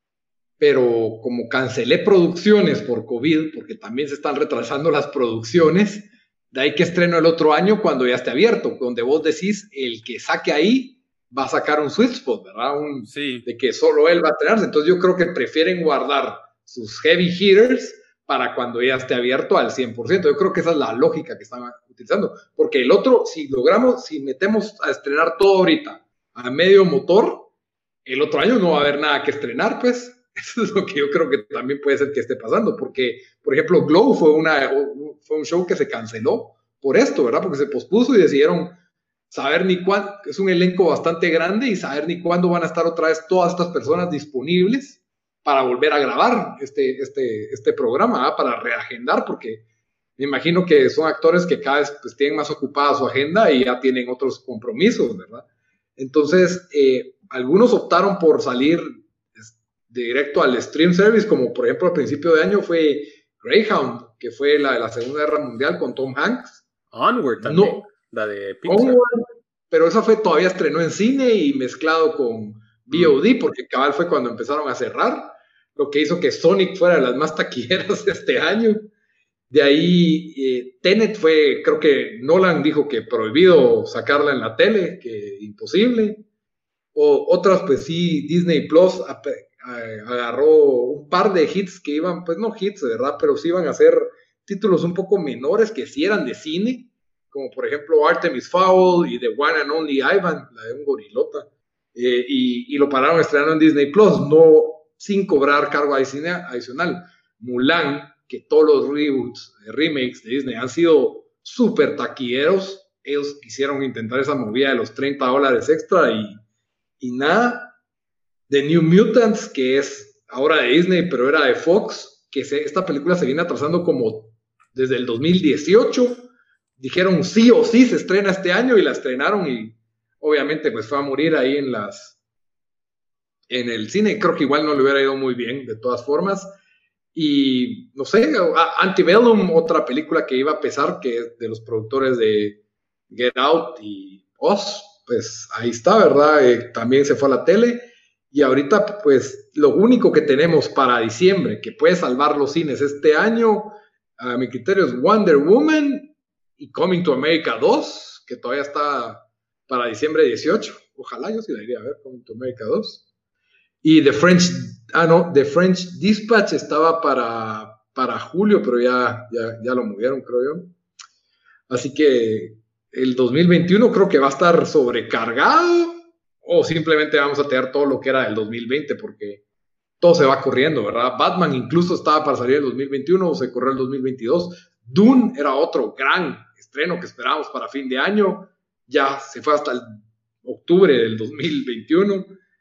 pero como cancelé producciones por COVID, porque también se están retrasando las producciones, de ahí que estreno el otro año cuando ya esté abierto, donde vos decís, el que saque ahí va a sacar un sweet spot, ¿verdad? Un,
sí.
De que solo él va a estrenarse. Entonces yo creo que prefieren guardar sus heavy hitters para cuando ya esté abierto al cien por ciento. Yo creo que esa es la lógica que están utilizando. Porque el otro, si logramos, si metemos a estrenar todo ahorita a medio motor, el otro año no va a haber nada que estrenar, pues. Eso es lo que yo creo que también puede ser que esté pasando, porque, por ejemplo, Glow fue, una, fue un show que se canceló por esto, ¿verdad? Porque se pospuso y decidieron saber ni cuándo, es un elenco bastante grande, y saber ni cuándo van a estar otra vez todas estas personas disponibles para volver a grabar este, este, este programa, ¿eh? Para reagendar, porque me imagino que son actores que cada vez pues, tienen más ocupada su agenda y ya tienen otros compromisos, ¿verdad? Entonces, eh, algunos optaron por salir directo al stream service, como por ejemplo al principio de año fue Greyhound, que fue la de la Segunda Guerra Mundial con Tom Hanks.
Onward también,
no,
la de Pixar.
Onward, pero esa fue todavía estrenó en cine y mezclado con V O D, mm. porque cabal fue cuando empezaron a cerrar, lo que hizo que Sonic fuera de las más taquilleras de este año. De ahí, eh, Tenet fue, creo que Nolan dijo que prohibido sacarla en la tele, que imposible. O otras, pues sí, Disney Plus ap- a- agarró un par de hits que iban, pues no hits, de verdad, pero sí iban a ser títulos un poco menores que sí eran de cine, como por ejemplo Artemis Fowl y The One and Only Ivan, la de un gorilota. Eh, y, y lo pararon estrenando en Disney Plus, no sin cobrar cargo adicional. Mulan, que todos los reboots, eh, remakes de Disney han sido súper taquilleros, ellos quisieron intentar esa movida de los treinta dólares extra y, y nada. The New Mutants, que es ahora de Disney, pero era de Fox, que se, esta película se viene atrasando como desde el dos mil dieciocho. Dijeron sí o sí se estrena este año y la estrenaron y obviamente pues fue a morir ahí en las en el cine. Creo que igual no le hubiera ido muy bien de todas formas. Y no sé, Antebellum, otra película que iba a pesar, que es de los productores de Get Out y Us, pues ahí está, ¿verdad? Eh, también se fue a la tele. Y ahorita, pues, lo único que tenemos para diciembre que puede salvar los cines este año, a mi criterio, es Wonder Woman y Coming to America dos, que todavía está para diciembre dieciocho. Ojalá yo sí la iría a ver, Coming to America dos. Y The French, ah, no, The French Dispatch estaba para, para julio, pero ya, ya, ya lo movieron, creo yo. Así que el dos mil veintiuno creo que va a estar sobrecargado o simplemente vamos a tener todo lo que era del dos mil veinte porque todo se va corriendo, ¿verdad? Batman incluso estaba para salir el dos mil veintiuno, se corrió el dos mil veintidós. Dune era otro gran estreno que esperábamos para fin de año, ya se fue hasta el octubre del dos mil veintiuno.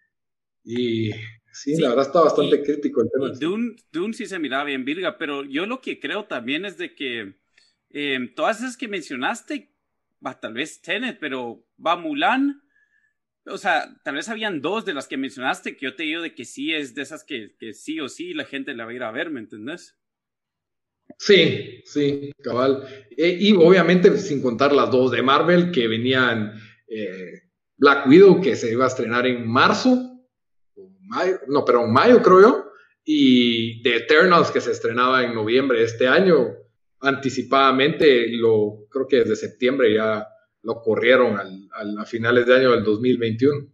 Y sí,
Sí,
la verdad está bastante
y,
crítico el tema.
y Dune, Dune sí se miraba bien virga, pero yo lo que creo también es de que eh, todas esas que mencionaste, va, tal vez Tenet, pero va Mulan, o sea, tal vez habían dos de las que mencionaste que yo te digo de que sí es de esas que, que sí o sí la gente la va a ir a ver, ¿me entendés?
Sí, sí, cabal. E, y obviamente sin contar las dos de Marvel que venían, eh, Black Widow que se iba a estrenar en marzo, mayo, no, pero en mayo creo yo, y The Eternals que se estrenaba en noviembre de este año, anticipadamente, lo, creo que desde septiembre ya lo corrieron al, al, a finales de año del dos mil veintiuno.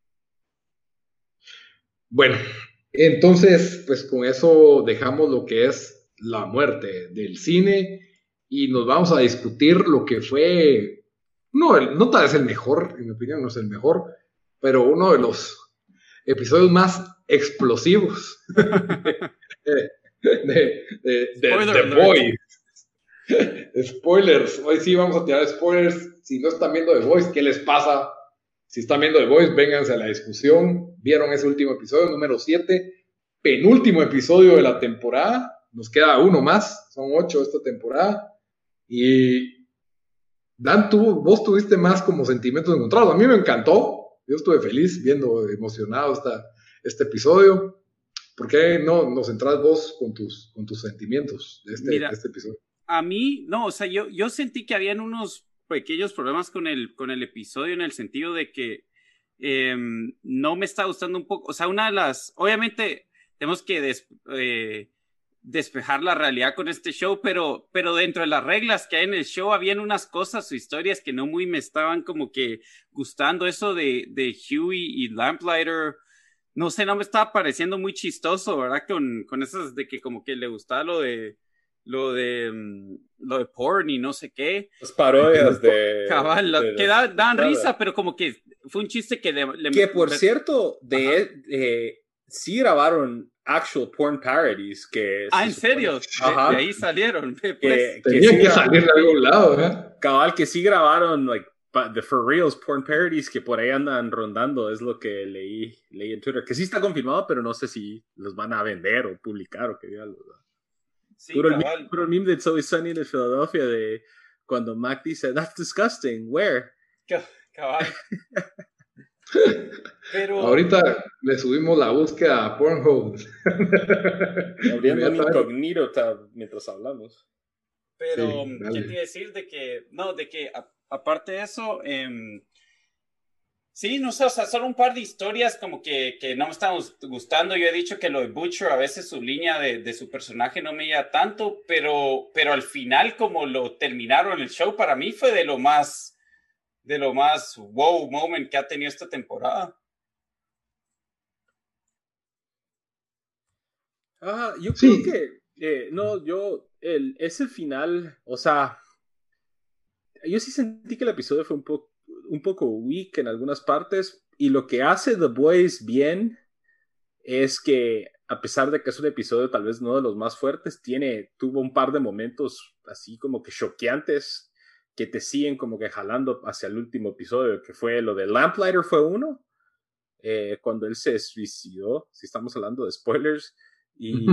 Bueno, entonces, pues con eso dejamos lo que es la muerte del cine y nos vamos a discutir lo que fue, no, el, no tal vez el mejor, en mi opinión no es el mejor, pero uno de los episodios más explosivos de, de, de, de The Boys. Spoilers, hoy sí vamos a tirar spoilers. Si no están viendo The Boys, ¿qué les pasa? Si están viendo The Boys, vénganse a la discusión. Vieron ese último episodio, número siete, penúltimo episodio de la temporada. Nos queda uno más, son ocho esta temporada. Y Dan, tú, vos tuviste más como sentimientos encontrados. A mí me encantó, yo estuve feliz viendo, emocionado esta, este episodio. ¿Por qué no nos entras vos con tus, con tus sentimientos de este,
Mira,
de este episodio?
A mí, no, o sea, yo, yo sentí que habían unos pequeños problemas con el, con el episodio en el sentido de que eh, no me está gustando un poco, o sea, una de las, obviamente tenemos que des, eh, despejar la realidad con este show, pero, pero dentro de las reglas que hay en el show habían unas cosas o historias que no muy me estaban como que gustando, eso de, de Huey y Lamplighter, no sé, no me estaba pareciendo muy chistoso, ¿verdad? Con, con esas de que como que le gustaba lo de lo de um, lo de porn y no sé qué.
Las parodias de...
Cabal,
de
que da, dan risa, pero como que fue un chiste que... Le, le
que por
le,
cierto, de, de, sí grabaron actual porn parodies que...
Ah, ¿en serio?
Ajá.
De, de ahí salieron.
Que,
que Tenían sí que salir de algún lado, ¿eh?
Cabal, que sí grabaron, like, the for reals porn parodies que por ahí andan rondando, es lo que leí, leí en Twitter, que sí está confirmado, pero no sé si los van a vender o publicar o qué diablos. Sí, puro, el meme, puro el meme de It's Always Sunny in Philadelphia de cuando Mac dice, that's disgusting, where?
Cabal. Pero...
Ahorita le subimos la búsqueda a Pornhub.
Abriendo un incognito tab mientras hablamos.
Pero, sí, ¿qué te iba a decir? De que, no, de que a, aparte de eso, eh, Sí, no sé, o sea, solo un par de historias como que, que no me están gustando. Yo he dicho que lo de Butcher, a veces su línea de, de su personaje no me llega tanto, pero, pero al final como lo terminaron el show, para mí fue de lo más, de lo más wow moment que ha tenido esta temporada.
Ah, yo
Sí.
creo que, eh, no, yo, el, ese final, o sea, yo sí sentí que el episodio fue un poco un poco weak en algunas partes, y lo que hace The Boys bien es que, a pesar de que es un episodio tal vez no de los más fuertes, tiene, tuvo un par de momentos así como que choqueantes que te siguen como que jalando hacia el último episodio, que fue lo de Lamplighter fue uno, eh, cuando él se suicidó, si estamos hablando de spoilers, y,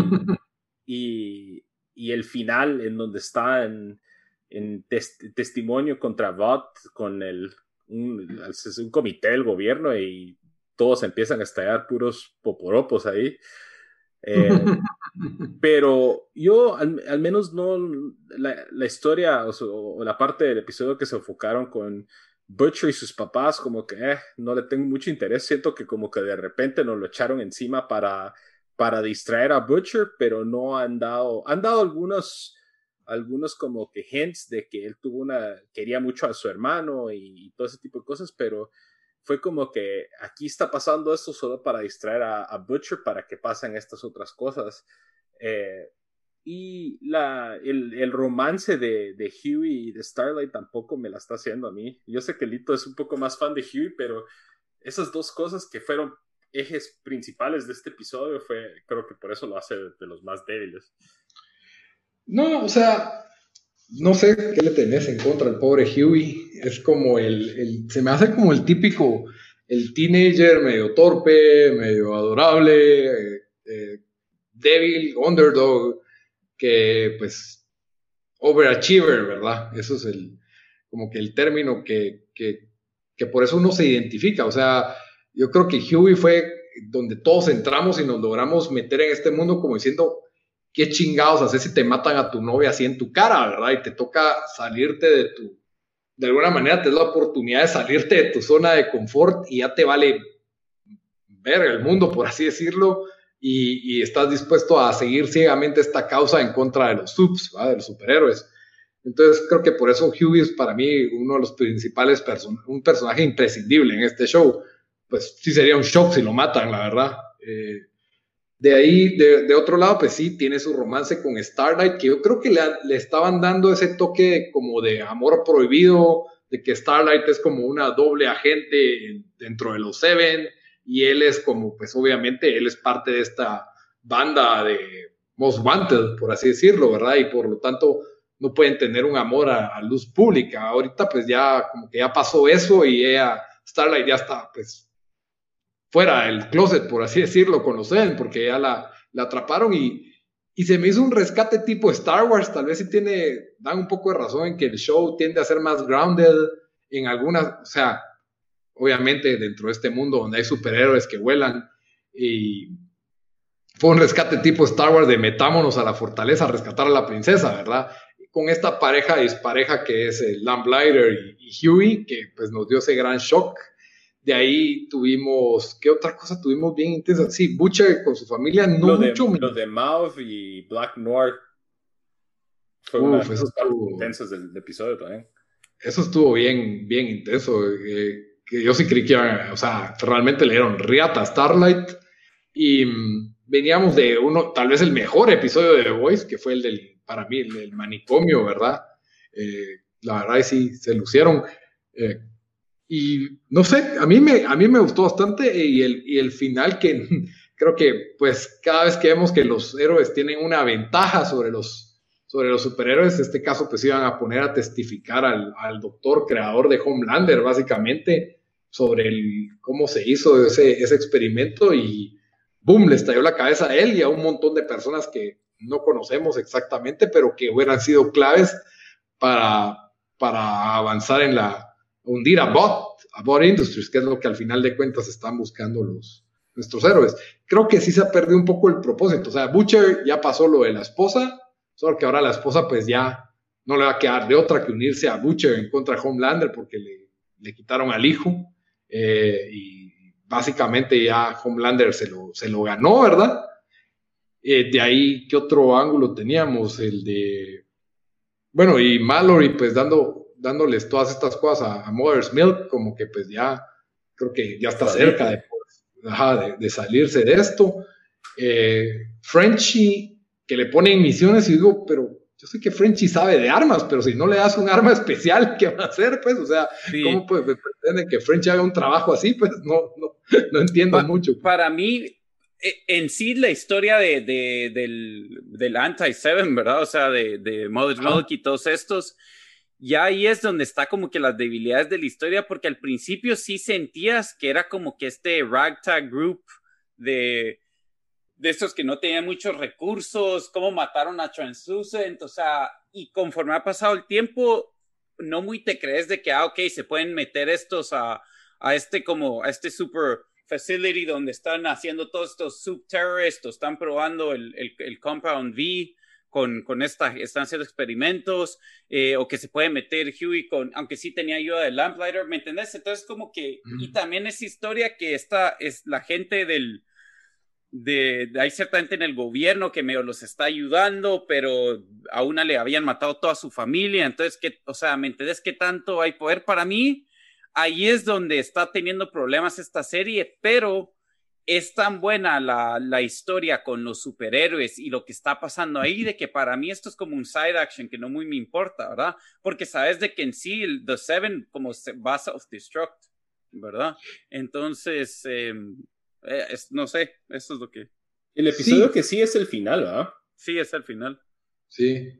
y, y el final en donde está en, en tes- testimonio contra Vought con el un, es un comité del gobierno y todos empiezan a estallar puros poporopos ahí. Eh, pero yo al, al menos no la, la historia o, su, o, la parte del episodio que se enfocaron con Butcher y sus papás, como que eh, no le tengo mucho interés. Siento que como que de repente nos lo echaron encima para, para distraer a Butcher, pero no han dado, han dado algunos algunos como que hints de que él tuvo una, quería mucho a su hermano y, y todo ese tipo de cosas, pero fue como que aquí está pasando esto solo para distraer a, a Butcher para que pasen estas otras cosas. Eh, y la, el, el romance de, de Huey y de Starlight tampoco me la está haciendo a mí. Yo sé que Lito es un poco más fan de Huey, pero esas dos cosas que fueron ejes principales de este episodio, fue, creo que por eso lo hace de, de los más débiles.
No, o sea, no sé qué le tenés en contra al pobre Huey. Es como el, el, se me hace como el típico, el teenager medio torpe, medio adorable, eh, eh, débil, underdog, que pues, overachiever, ¿verdad? Eso es el, como que el término que, que, que por eso uno se identifica. O sea, yo creo que Huey fue donde todos entramos y nos logramos meter en este mundo como diciendo, qué chingados haces si te matan a tu novia así en tu cara, ¿verdad? Y te toca salirte de tu, de alguna manera te da la oportunidad de salirte de tu zona de confort y ya te vale ver el mundo, por así decirlo, y, y estás dispuesto a seguir ciegamente esta causa en contra de los subs, ¿verdad? De los superhéroes. Entonces creo que por eso Huey es para mí uno de los principales, person un personaje imprescindible en este show. Pues sí sería un shock si lo matan, la verdad. Eh, de ahí, de, de, otro lado, pues sí, tiene su romance con Starlight, que yo creo que le, le estaban dando ese toque como de amor prohibido, de que Starlight es como una doble agente dentro de los Seven, y él es como, pues obviamente, él es parte de esta banda de Most Wanted, por así decirlo, ¿verdad? Y por lo tanto, no pueden tener un amor a, a luz pública. Ahorita, pues ya, como que ya pasó eso, y ella, Starlight ya está, pues, fuera del closet, por así decirlo, con los Seven, porque ya la, la atraparon y, y se me hizo un rescate tipo Star Wars. Tal vez sí tiene, dan un poco de razón en que el show tiende a ser más grounded en algunas, o sea, obviamente dentro de este mundo donde hay superhéroes que vuelan, y fue un rescate tipo Star Wars de metámonos a la fortaleza a rescatar a la princesa, ¿verdad? Con esta pareja dispareja que es el Lamplighter y, y Huey, que pues nos dio ese gran shock. De ahí tuvimos, ¿qué otra cosa tuvimos bien intensa? Sí, Butcher con su familia, no
lo de,
mucho.
Lo de Mouth y Black North fue
Uf,
una de
eso
las
estuvo,
partes intensas del, del episodio también.
Eso estuvo bien, bien intenso. Eh, que yo sí creí que iban, o sea, realmente le dieron riata a Starlight. Y mmm, veníamos de uno, tal vez el mejor episodio de The Voice, que fue el del, para mí, el del manicomio, ¿verdad? Eh, la verdad, sí, se lucieron. Eh, Y no sé, a mí me, a mí me gustó bastante, y el, y el final que creo que pues cada vez que vemos que los héroes tienen una ventaja sobre los, sobre los superhéroes, en este caso pues iban a poner a testificar al, al doctor creador de Homelander básicamente sobre el, cómo se hizo ese, ese experimento, y boom, le estalló la cabeza a él y a un montón de personas que no conocemos exactamente, pero que hubieran sido claves para, para avanzar en la hundir a Bot, a Bot Industries, que es lo que al final de cuentas están buscando los, nuestros héroes. Creo que sí se ha perdido un poco el propósito. O sea, Butcher ya pasó lo de la esposa, solo que ahora la esposa pues ya no le va a quedar de otra que unirse a Butcher en contra de Homelander porque le, le quitaron al hijo. eh, y básicamente ya Homelander se lo, se lo ganó, ¿verdad? Eh, de ahí, ¿qué otro ángulo teníamos? El de, bueno, y Mallory pues dando, dándoles todas estas cosas a, a Mother's Milk, como que pues ya, creo que ya está cerca de, ajá, de, de salirse de esto. Eh, Frenchie, que le ponen misiones y digo, pero yo sé que Frenchie sabe de armas, pero si no le das un arma especial, ¿qué va a hacer? Pues, o sea, sí. ¿Cómo pues, pretende que Frenchie haga un trabajo así? Pues no, no, no entiendo
pa
mucho.
Para mí, en sí, la historia de, de, del, del Anti-Seven, ¿verdad? O sea, de, de Mother's Milk y todos estos, ya ahí es donde está como que las debilidades de la historia, porque al principio sí sentías que era como que este ragtag group de, de estos que no tenían muchos recursos, cómo mataron a Translucent, o sea, y conforme ha pasado el tiempo, no muy te crees de que, ah, ok, se pueden meter estos a, a este como, a este super facility donde están haciendo todos estos sub-terrorists, están probando el, el, el Compound V con, con esta, están haciendo experimentos, eh, o que se puede meter Huey con, aunque sí tenía ayuda de Lamplighter, ¿me entendés? Entonces como que, mm. y también esa historia que esta es la gente del, de, de, hay cierta gente en el gobierno que medio los está ayudando, pero a una le habían matado toda su familia, entonces, ¿qué, o sea, ¿me entendés qué tanto hay poder para mí? Ahí es donde está teniendo problemas esta serie, pero es tan buena la, la historia con los superhéroes y lo que está pasando ahí, de que para mí esto es como un side action que no muy me importa, ¿verdad? Porque sabes de que en sí el The Seven como se va a self-destruct, ¿verdad? Entonces, eh, eh, es, no sé, eso es lo que...
El episodio sí. que sí es el final, ¿verdad?
Sí, es el final.
Sí.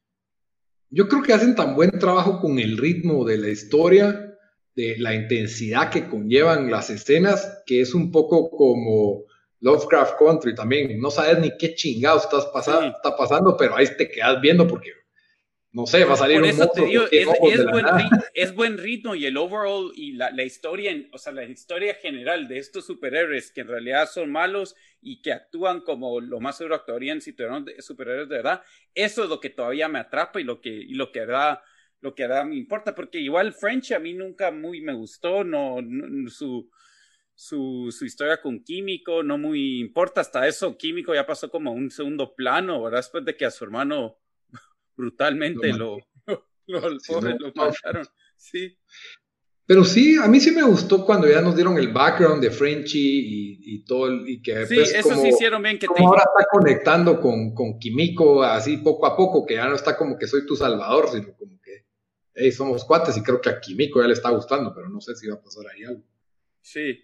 Yo creo que hacen tan buen trabajo con el ritmo de la historia, de la intensidad que conllevan las escenas, que es un poco como Lovecraft Country también. No sabes ni qué chingados estás pasando, sí. está pasando, pero ahí te quedas viendo porque, no sé, va a salir
Por
un
eso
monstruo.
Te digo, es, es, buen ritmo, es buen ritmo y el overall y la, la historia, o sea, la historia general de estos superhéroes que en realidad son malos y que actúan como lo más seguro actuarían si tuvieran superhéroes de verdad, eso es lo que todavía me atrapa y lo que, y lo que da... lo que ahora me importa, porque igual French a mí nunca muy me gustó, no, no su, su, su historia con Químico no muy importa, hasta eso Químico ya pasó como a un segundo plano, ¿verdad? Después de que a su hermano brutalmente lo, lo, lo, lo,
sí,
pobre,
no,
lo mataron, sí.
Pero sí, a mí sí me gustó cuando ya nos dieron el background de Frenchie y, y todo, el, y que
sí,
pues
eso
como,
sí hicieron bien que
como
te...
ahora está conectando con, con Químico así poco a poco, que ya no está como que soy tu salvador, sino como que hey, somos cuates, y creo que a Químico ya le está gustando, pero no sé si va a pasar ahí algo.
Sí.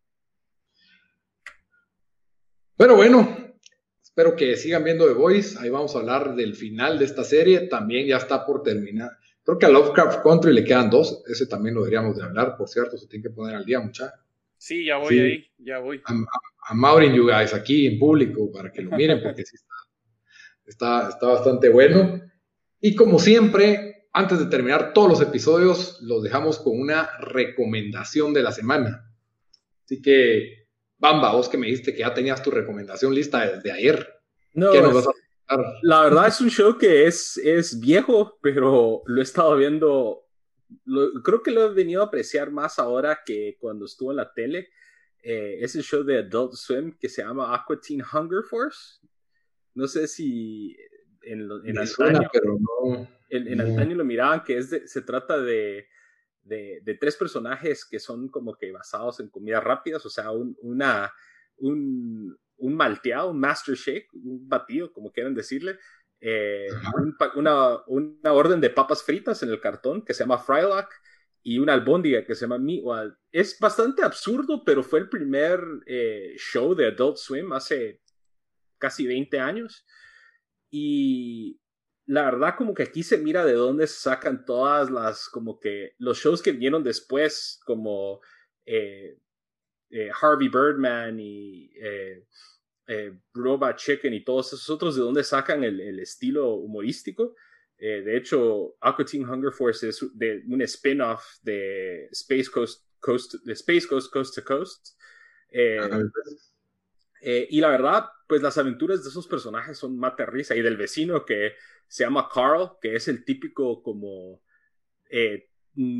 Pero bueno, espero que sigan viendo The Voice, ahí vamos a hablar del final de esta serie, también ya está por terminar. Creo que a Lovecraft Country le quedan dos, ese también lo deberíamos de hablar, por cierto, se tiene que poner al día, muchachos.
Sí, ya voy sí. ahí, ya voy.
A, a, a Maureen, you guys, aquí en público, para que lo miren, porque sí está, está, está bastante bueno. Y como siempre, antes de terminar todos los episodios, los dejamos con una recomendación de la semana. Así que, Bamba, vos que me dijiste que ya tenías tu recomendación lista desde ayer.
No,
¿Qué nos
es,
vas a contar?
La verdad es un show que es, es viejo, pero lo he estado viendo, lo, creo que lo he venido a apreciar más ahora que cuando estuvo en la tele. Eh, es el show de Adult Swim que se llama Aqua Teen Hunger Force. No sé si en, en
me
antaño,
suena, pero no.
En, en
no.
antaño lo miraban, que es de, se trata de, de, de tres personajes que son como que basados en comidas rápidas, o sea, un, una, un, un malteado, un master shake, un batido, como quieran decirle, eh, un, una, una orden de papas fritas en el cartón que se llama Frylock y una albóndiga que se llama Meatwad. Es bastante absurdo, pero fue el primer eh, show de Adult Swim hace casi veinte años y la verdad como que aquí se mira de dónde se sacan todas las como que los shows que vinieron después como eh, eh, Harvey Birdman y eh, eh, Robot Chicken y todos esos otros, de dónde sacan el, el estilo humorístico. Eh, de hecho, Aqua Teen Hunger Force es de un spin-off de Space Coast, Coast, de Space Coast Coast to Coast. Eh, eh, y la verdad, pues las aventuras de esos personajes son mate risa. Y del vecino que se llama Carl, que es el típico como eh,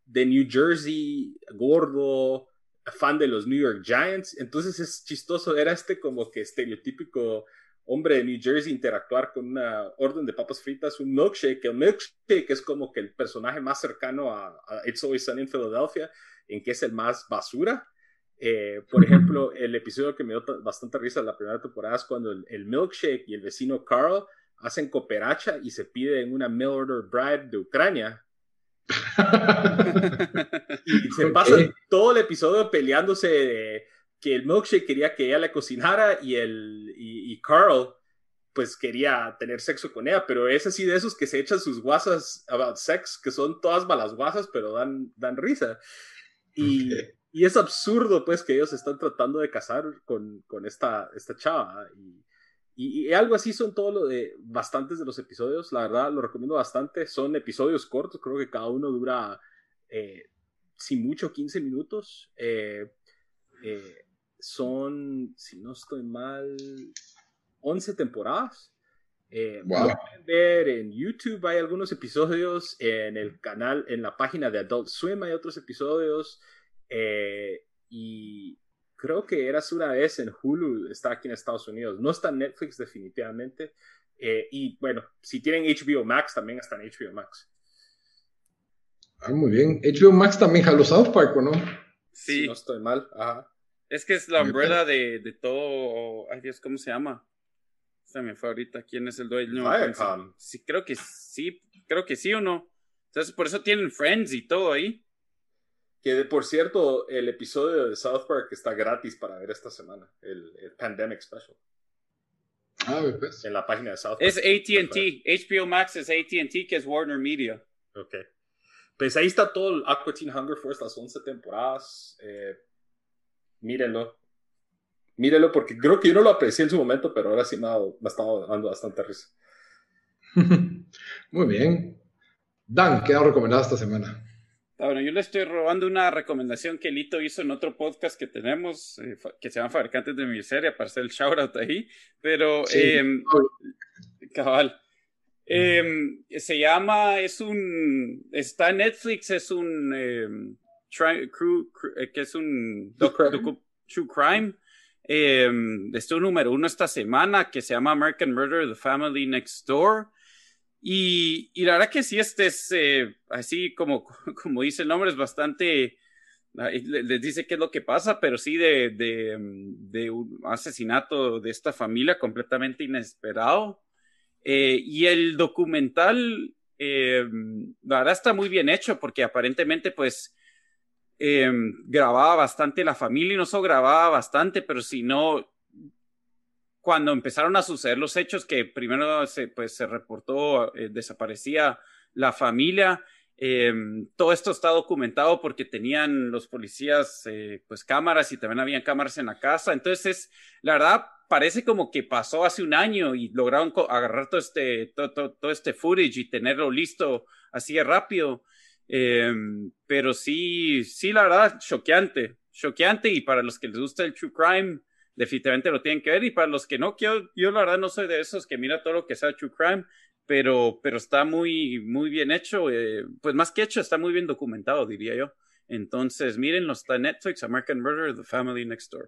de New Jersey, gordo, fan de los New York Giants. Entonces es chistoso, era este como que estereotípico hombre de New Jersey interactuar con una orden de papas fritas, un milkshake. El milkshake es como que el personaje más cercano a, a It's Always Sunny in Philadelphia, en que es el más basura. Eh, por ejemplo, el episodio que me dio bastante risa de la primera temporada es cuando el, el milkshake y el vecino Carl hacen cooperacha y se piden una mail order bride de Ucrania. Y se pasa okay. todo el episodio peleándose de que el milkshake quería que ella le cocinara y, el, y, y Carl pues quería tener sexo con ella, pero es así de esos que se echan sus guasas about sex, que son todas malas guasas, pero dan, dan risa. Y, okay. y es absurdo pues que ellos están tratando de casar con, con esta, esta chava. Y, y, y algo así son todos lo de bastantes de los episodios, la verdad lo recomiendo bastante. Son episodios cortos, creo que cada uno dura eh, si mucho quince minutos. Eh, eh, son, si no estoy mal, once temporadas. Eh,
wow.
Lo pueden ver en YouTube, hay algunos episodios, en el canal, en la página de Adult Swim hay otros episodios, eh, y creo que Eras una vez en Hulu, está aquí en Estados Unidos, no está en Netflix definitivamente, eh, y bueno, si tienen H B O Max, también está en H B O Max.
Ah, muy bien. H B O Max también jaló South Park, ¿o no?
Sí. Si no estoy mal, ajá.
Es que es la umbrella de, de todo. Ay Dios, ¿cómo se llama? Se me fue ahorita. ¿Quién es el dueño?
Viacom.
Sí, creo que sí. Creo que sí o no. Entonces, por eso tienen Friends y todo ahí.
Que, por cierto, el episodio de South Park está gratis para ver esta semana. El, el Pandemic Special.
Ah, pues.
En la página de South Park.
Es A T and T. H B O Max es A T and T, que es Warner Media.
Ok. Pues ahí está todo el Aqua Teen Hunger Force, las once temporadas. Eh... Mírenlo. Mírenlo porque creo que yo no lo aprecié en su momento, pero ahora sí me ha, me ha estado dando bastante risa.
Muy bien. Dan, ¿qué ha recomendado esta semana?
Ah, bueno, yo le estoy robando una recomendación que Lito hizo en otro podcast que tenemos, eh, que se llama Fabricantes de Miseria, para hacer el shoutout ahí. Pero, sí. eh, cabal. Eh, se llama, es un, está en Netflix, es un... Eh, Tri- crew, crew, eh, que es un docu, docu, true crime, eh, estuvo número uno esta semana, que se llama American Murder, The Family Next Door, y, y la verdad que sí, este es eh, así como, como dice el nombre, es bastante, les dice qué es lo que pasa, pero sí de, de, de un asesinato de esta familia completamente inesperado, eh, y el documental eh, la verdad está muy bien hecho, porque aparentemente pues Eh, grababa bastante la familia, y no solo grababa bastante, pero sino cuando empezaron a suceder los hechos, que primero se, pues, se reportó, eh, desaparecía la familia, eh, todo esto está documentado porque tenían los policías eh, pues cámaras, y también habían cámaras en la casa. Entonces la verdad parece como que pasó hace un año y lograron agarrar todo este, todo, todo, todo este footage y tenerlo listo así de rápido. Eh, pero sí, sí, la verdad, choqueante, choqueante, y para los que les gusta el true crime, definitivamente lo tienen que ver, y para los que no, yo, yo la verdad no soy de esos que mira todo lo que sea true crime, pero, pero está muy, muy bien hecho, eh, pues más que hecho, está muy bien documentado, diría yo. Entonces, mírenlo, está en Netflix, American Murder, The Family Next Door.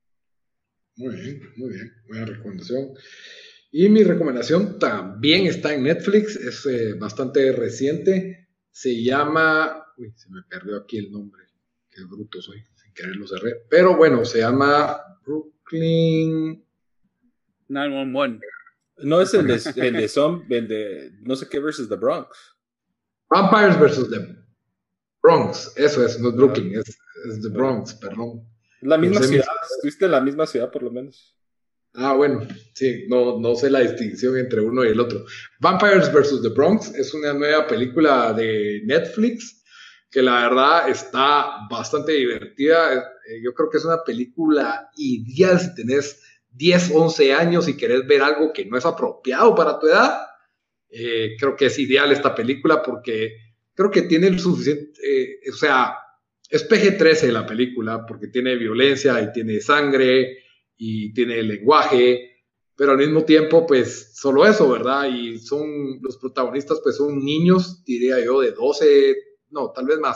Muy bien, muy bien, buena recomendación. Y mi recomendación también está en Netflix, es eh, bastante reciente. Se llama... Uy, se me perdió aquí el nombre. Qué bruto soy. Sin querer lo cerré. Pero bueno, se llama Brooklyn...
nueve uno uno.
No es el de, el de, Som, el de no sé qué versus The Bronx.
Vampires versus The Bronx. Eso es, no es Brooklyn, es, es The Bronx, perdón.
La misma no sé ciudad. Mi... Estuviste en la misma ciudad por lo menos.
Ah, bueno, sí, no, no sé la distinción entre uno y el otro. Vampires versus The Bronx es una nueva película de Netflix que la verdad está bastante divertida. Eh, yo creo que es una película ideal si tenés diez, once años y querés ver algo que no es apropiado para tu edad. Eh, creo que es ideal esta película porque creo que tiene el suficiente, eh, o sea, es P G trece la película porque tiene violencia y tiene sangre y tiene lenguaje, pero al mismo tiempo, pues, solo eso, ¿verdad? Y son, los protagonistas, pues, son niños, diría yo, de doce, no, tal vez más,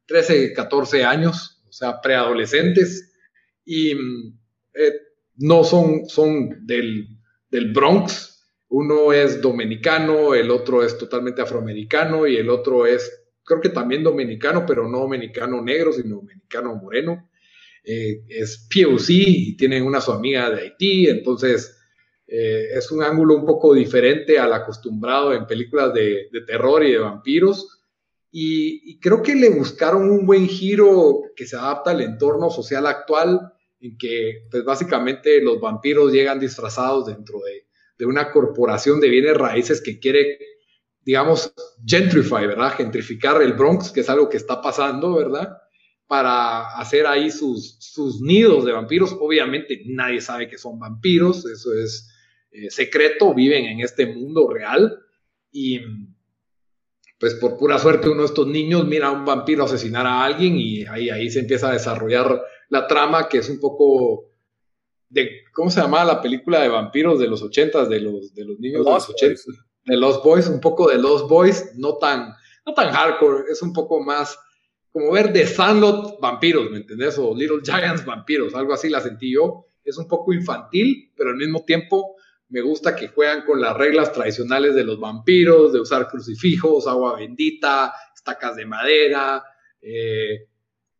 trece, catorce años, o sea, preadolescentes, y eh, no son, son del, del Bronx. Uno es dominicano, el otro es totalmente afroamericano y el otro es, creo que también dominicano, pero no dominicano negro, sino dominicano moreno. Eh, es P O C y tienen una su amiga de Haití, entonces eh, es un ángulo un poco diferente al acostumbrado en películas de, de terror y de vampiros, y, y creo que le buscaron un buen giro que se adapta al entorno social actual, en que pues básicamente los vampiros llegan disfrazados dentro de, de una corporación de bienes raíces que quiere, digamos, gentrify, ¿verdad? Gentrificar el Bronx, que es algo que está pasando, ¿verdad? Para hacer ahí sus, sus nidos de vampiros. Obviamente nadie sabe que son vampiros, eso es eh, secreto, viven en este mundo real y pues por pura suerte uno de estos niños mira a un vampiro asesinar a alguien y ahí, ahí se empieza a desarrollar la trama, que es un poco de, ¿cómo se llamaba la película de vampiros de los ochentas, de los, de los niños de los ochentas? De Lost Boys, un poco de Lost Boys, no tan, no tan hardcore, es un poco más como ver The Sandlot vampiros, ¿me entendés? O Little Giants vampiros, algo así la sentí yo. Es un poco infantil, pero al mismo tiempo me gusta que juegan con las reglas tradicionales de los vampiros, de usar crucifijos, agua bendita, estacas de madera, eh,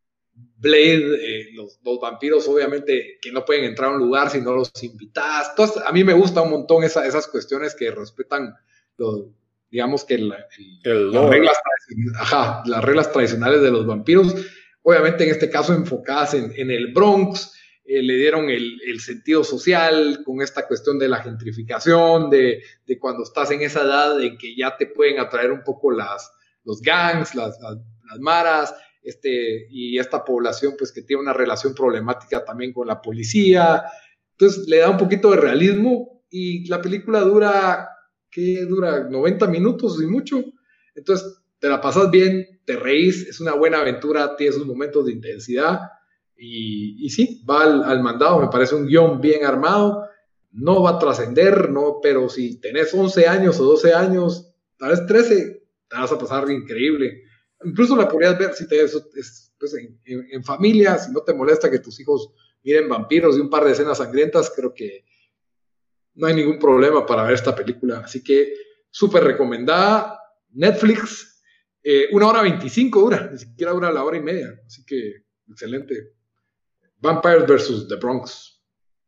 Blade, eh, los, los vampiros obviamente que no pueden entrar a un lugar si no los invitas. Entonces, a mí me gusta un montón esa, esas cuestiones que respetan los, digamos que la, el, el las, reglas, ajá, las reglas tradicionales de los vampiros, obviamente en este caso enfocadas en, en el Bronx. Eh, le dieron el, el sentido social con esta cuestión de la gentrificación, de, de cuando estás en esa edad en que ya te pueden atraer un poco las, los gangs, las, las, las maras, este, y esta población pues que tiene una relación problemática también con la policía. Entonces le da un poquito de realismo y la película dura, ¿qué dura? noventa minutos y mucho. Entonces te la pasas bien, te reís, es una buena aventura, tiene sus momentos de intensidad. Y, y sí, va al, al mandado, me parece un guión bien armado, no va a trascender, no, pero si tenés once años o doce años, tal vez trece, te vas a pasar increíble. Incluso la podrías ver si te, es, pues en, en, en familia, si no te molesta que tus hijos miren vampiros y un par de escenas sangrientas, creo que no hay ningún problema para ver esta película. Así que súper recomendada, Netflix, eh, una hora veinticinco dura, ni siquiera dura la hora y media, así que excelente. Vampires versus The Bronx.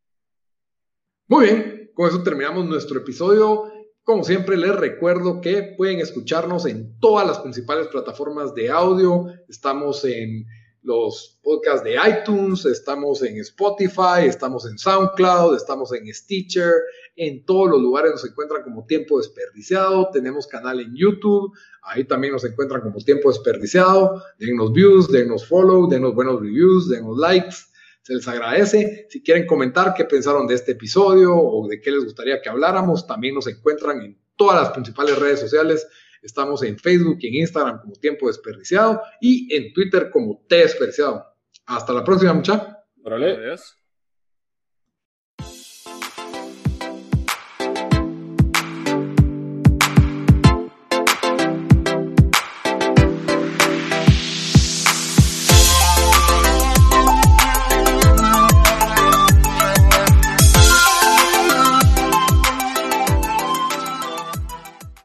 Muy bien, con eso terminamos nuestro episodio. Como siempre, les recuerdo que pueden escucharnos en todas las principales plataformas de audio. Estamos en los podcasts de iTunes, estamos en Spotify, estamos en SoundCloud, estamos en Stitcher. En todos los lugares nos encuentran como Tiempo Desperdiciado. Tenemos canal en YouTube, ahí también nos encuentran como Tiempo Desperdiciado. Denos views, denos follow, denos buenos reviews, denos likes. Se les agradece. Si quieren comentar qué pensaron de este episodio o de qué les gustaría que habláramos, también nos encuentran en todas las principales redes sociales. Estamos en Facebook y en Instagram como Tiempo Desperdiciado y en Twitter como T Desperdiciado. Hasta la próxima, muchachos.
Órale. Adiós.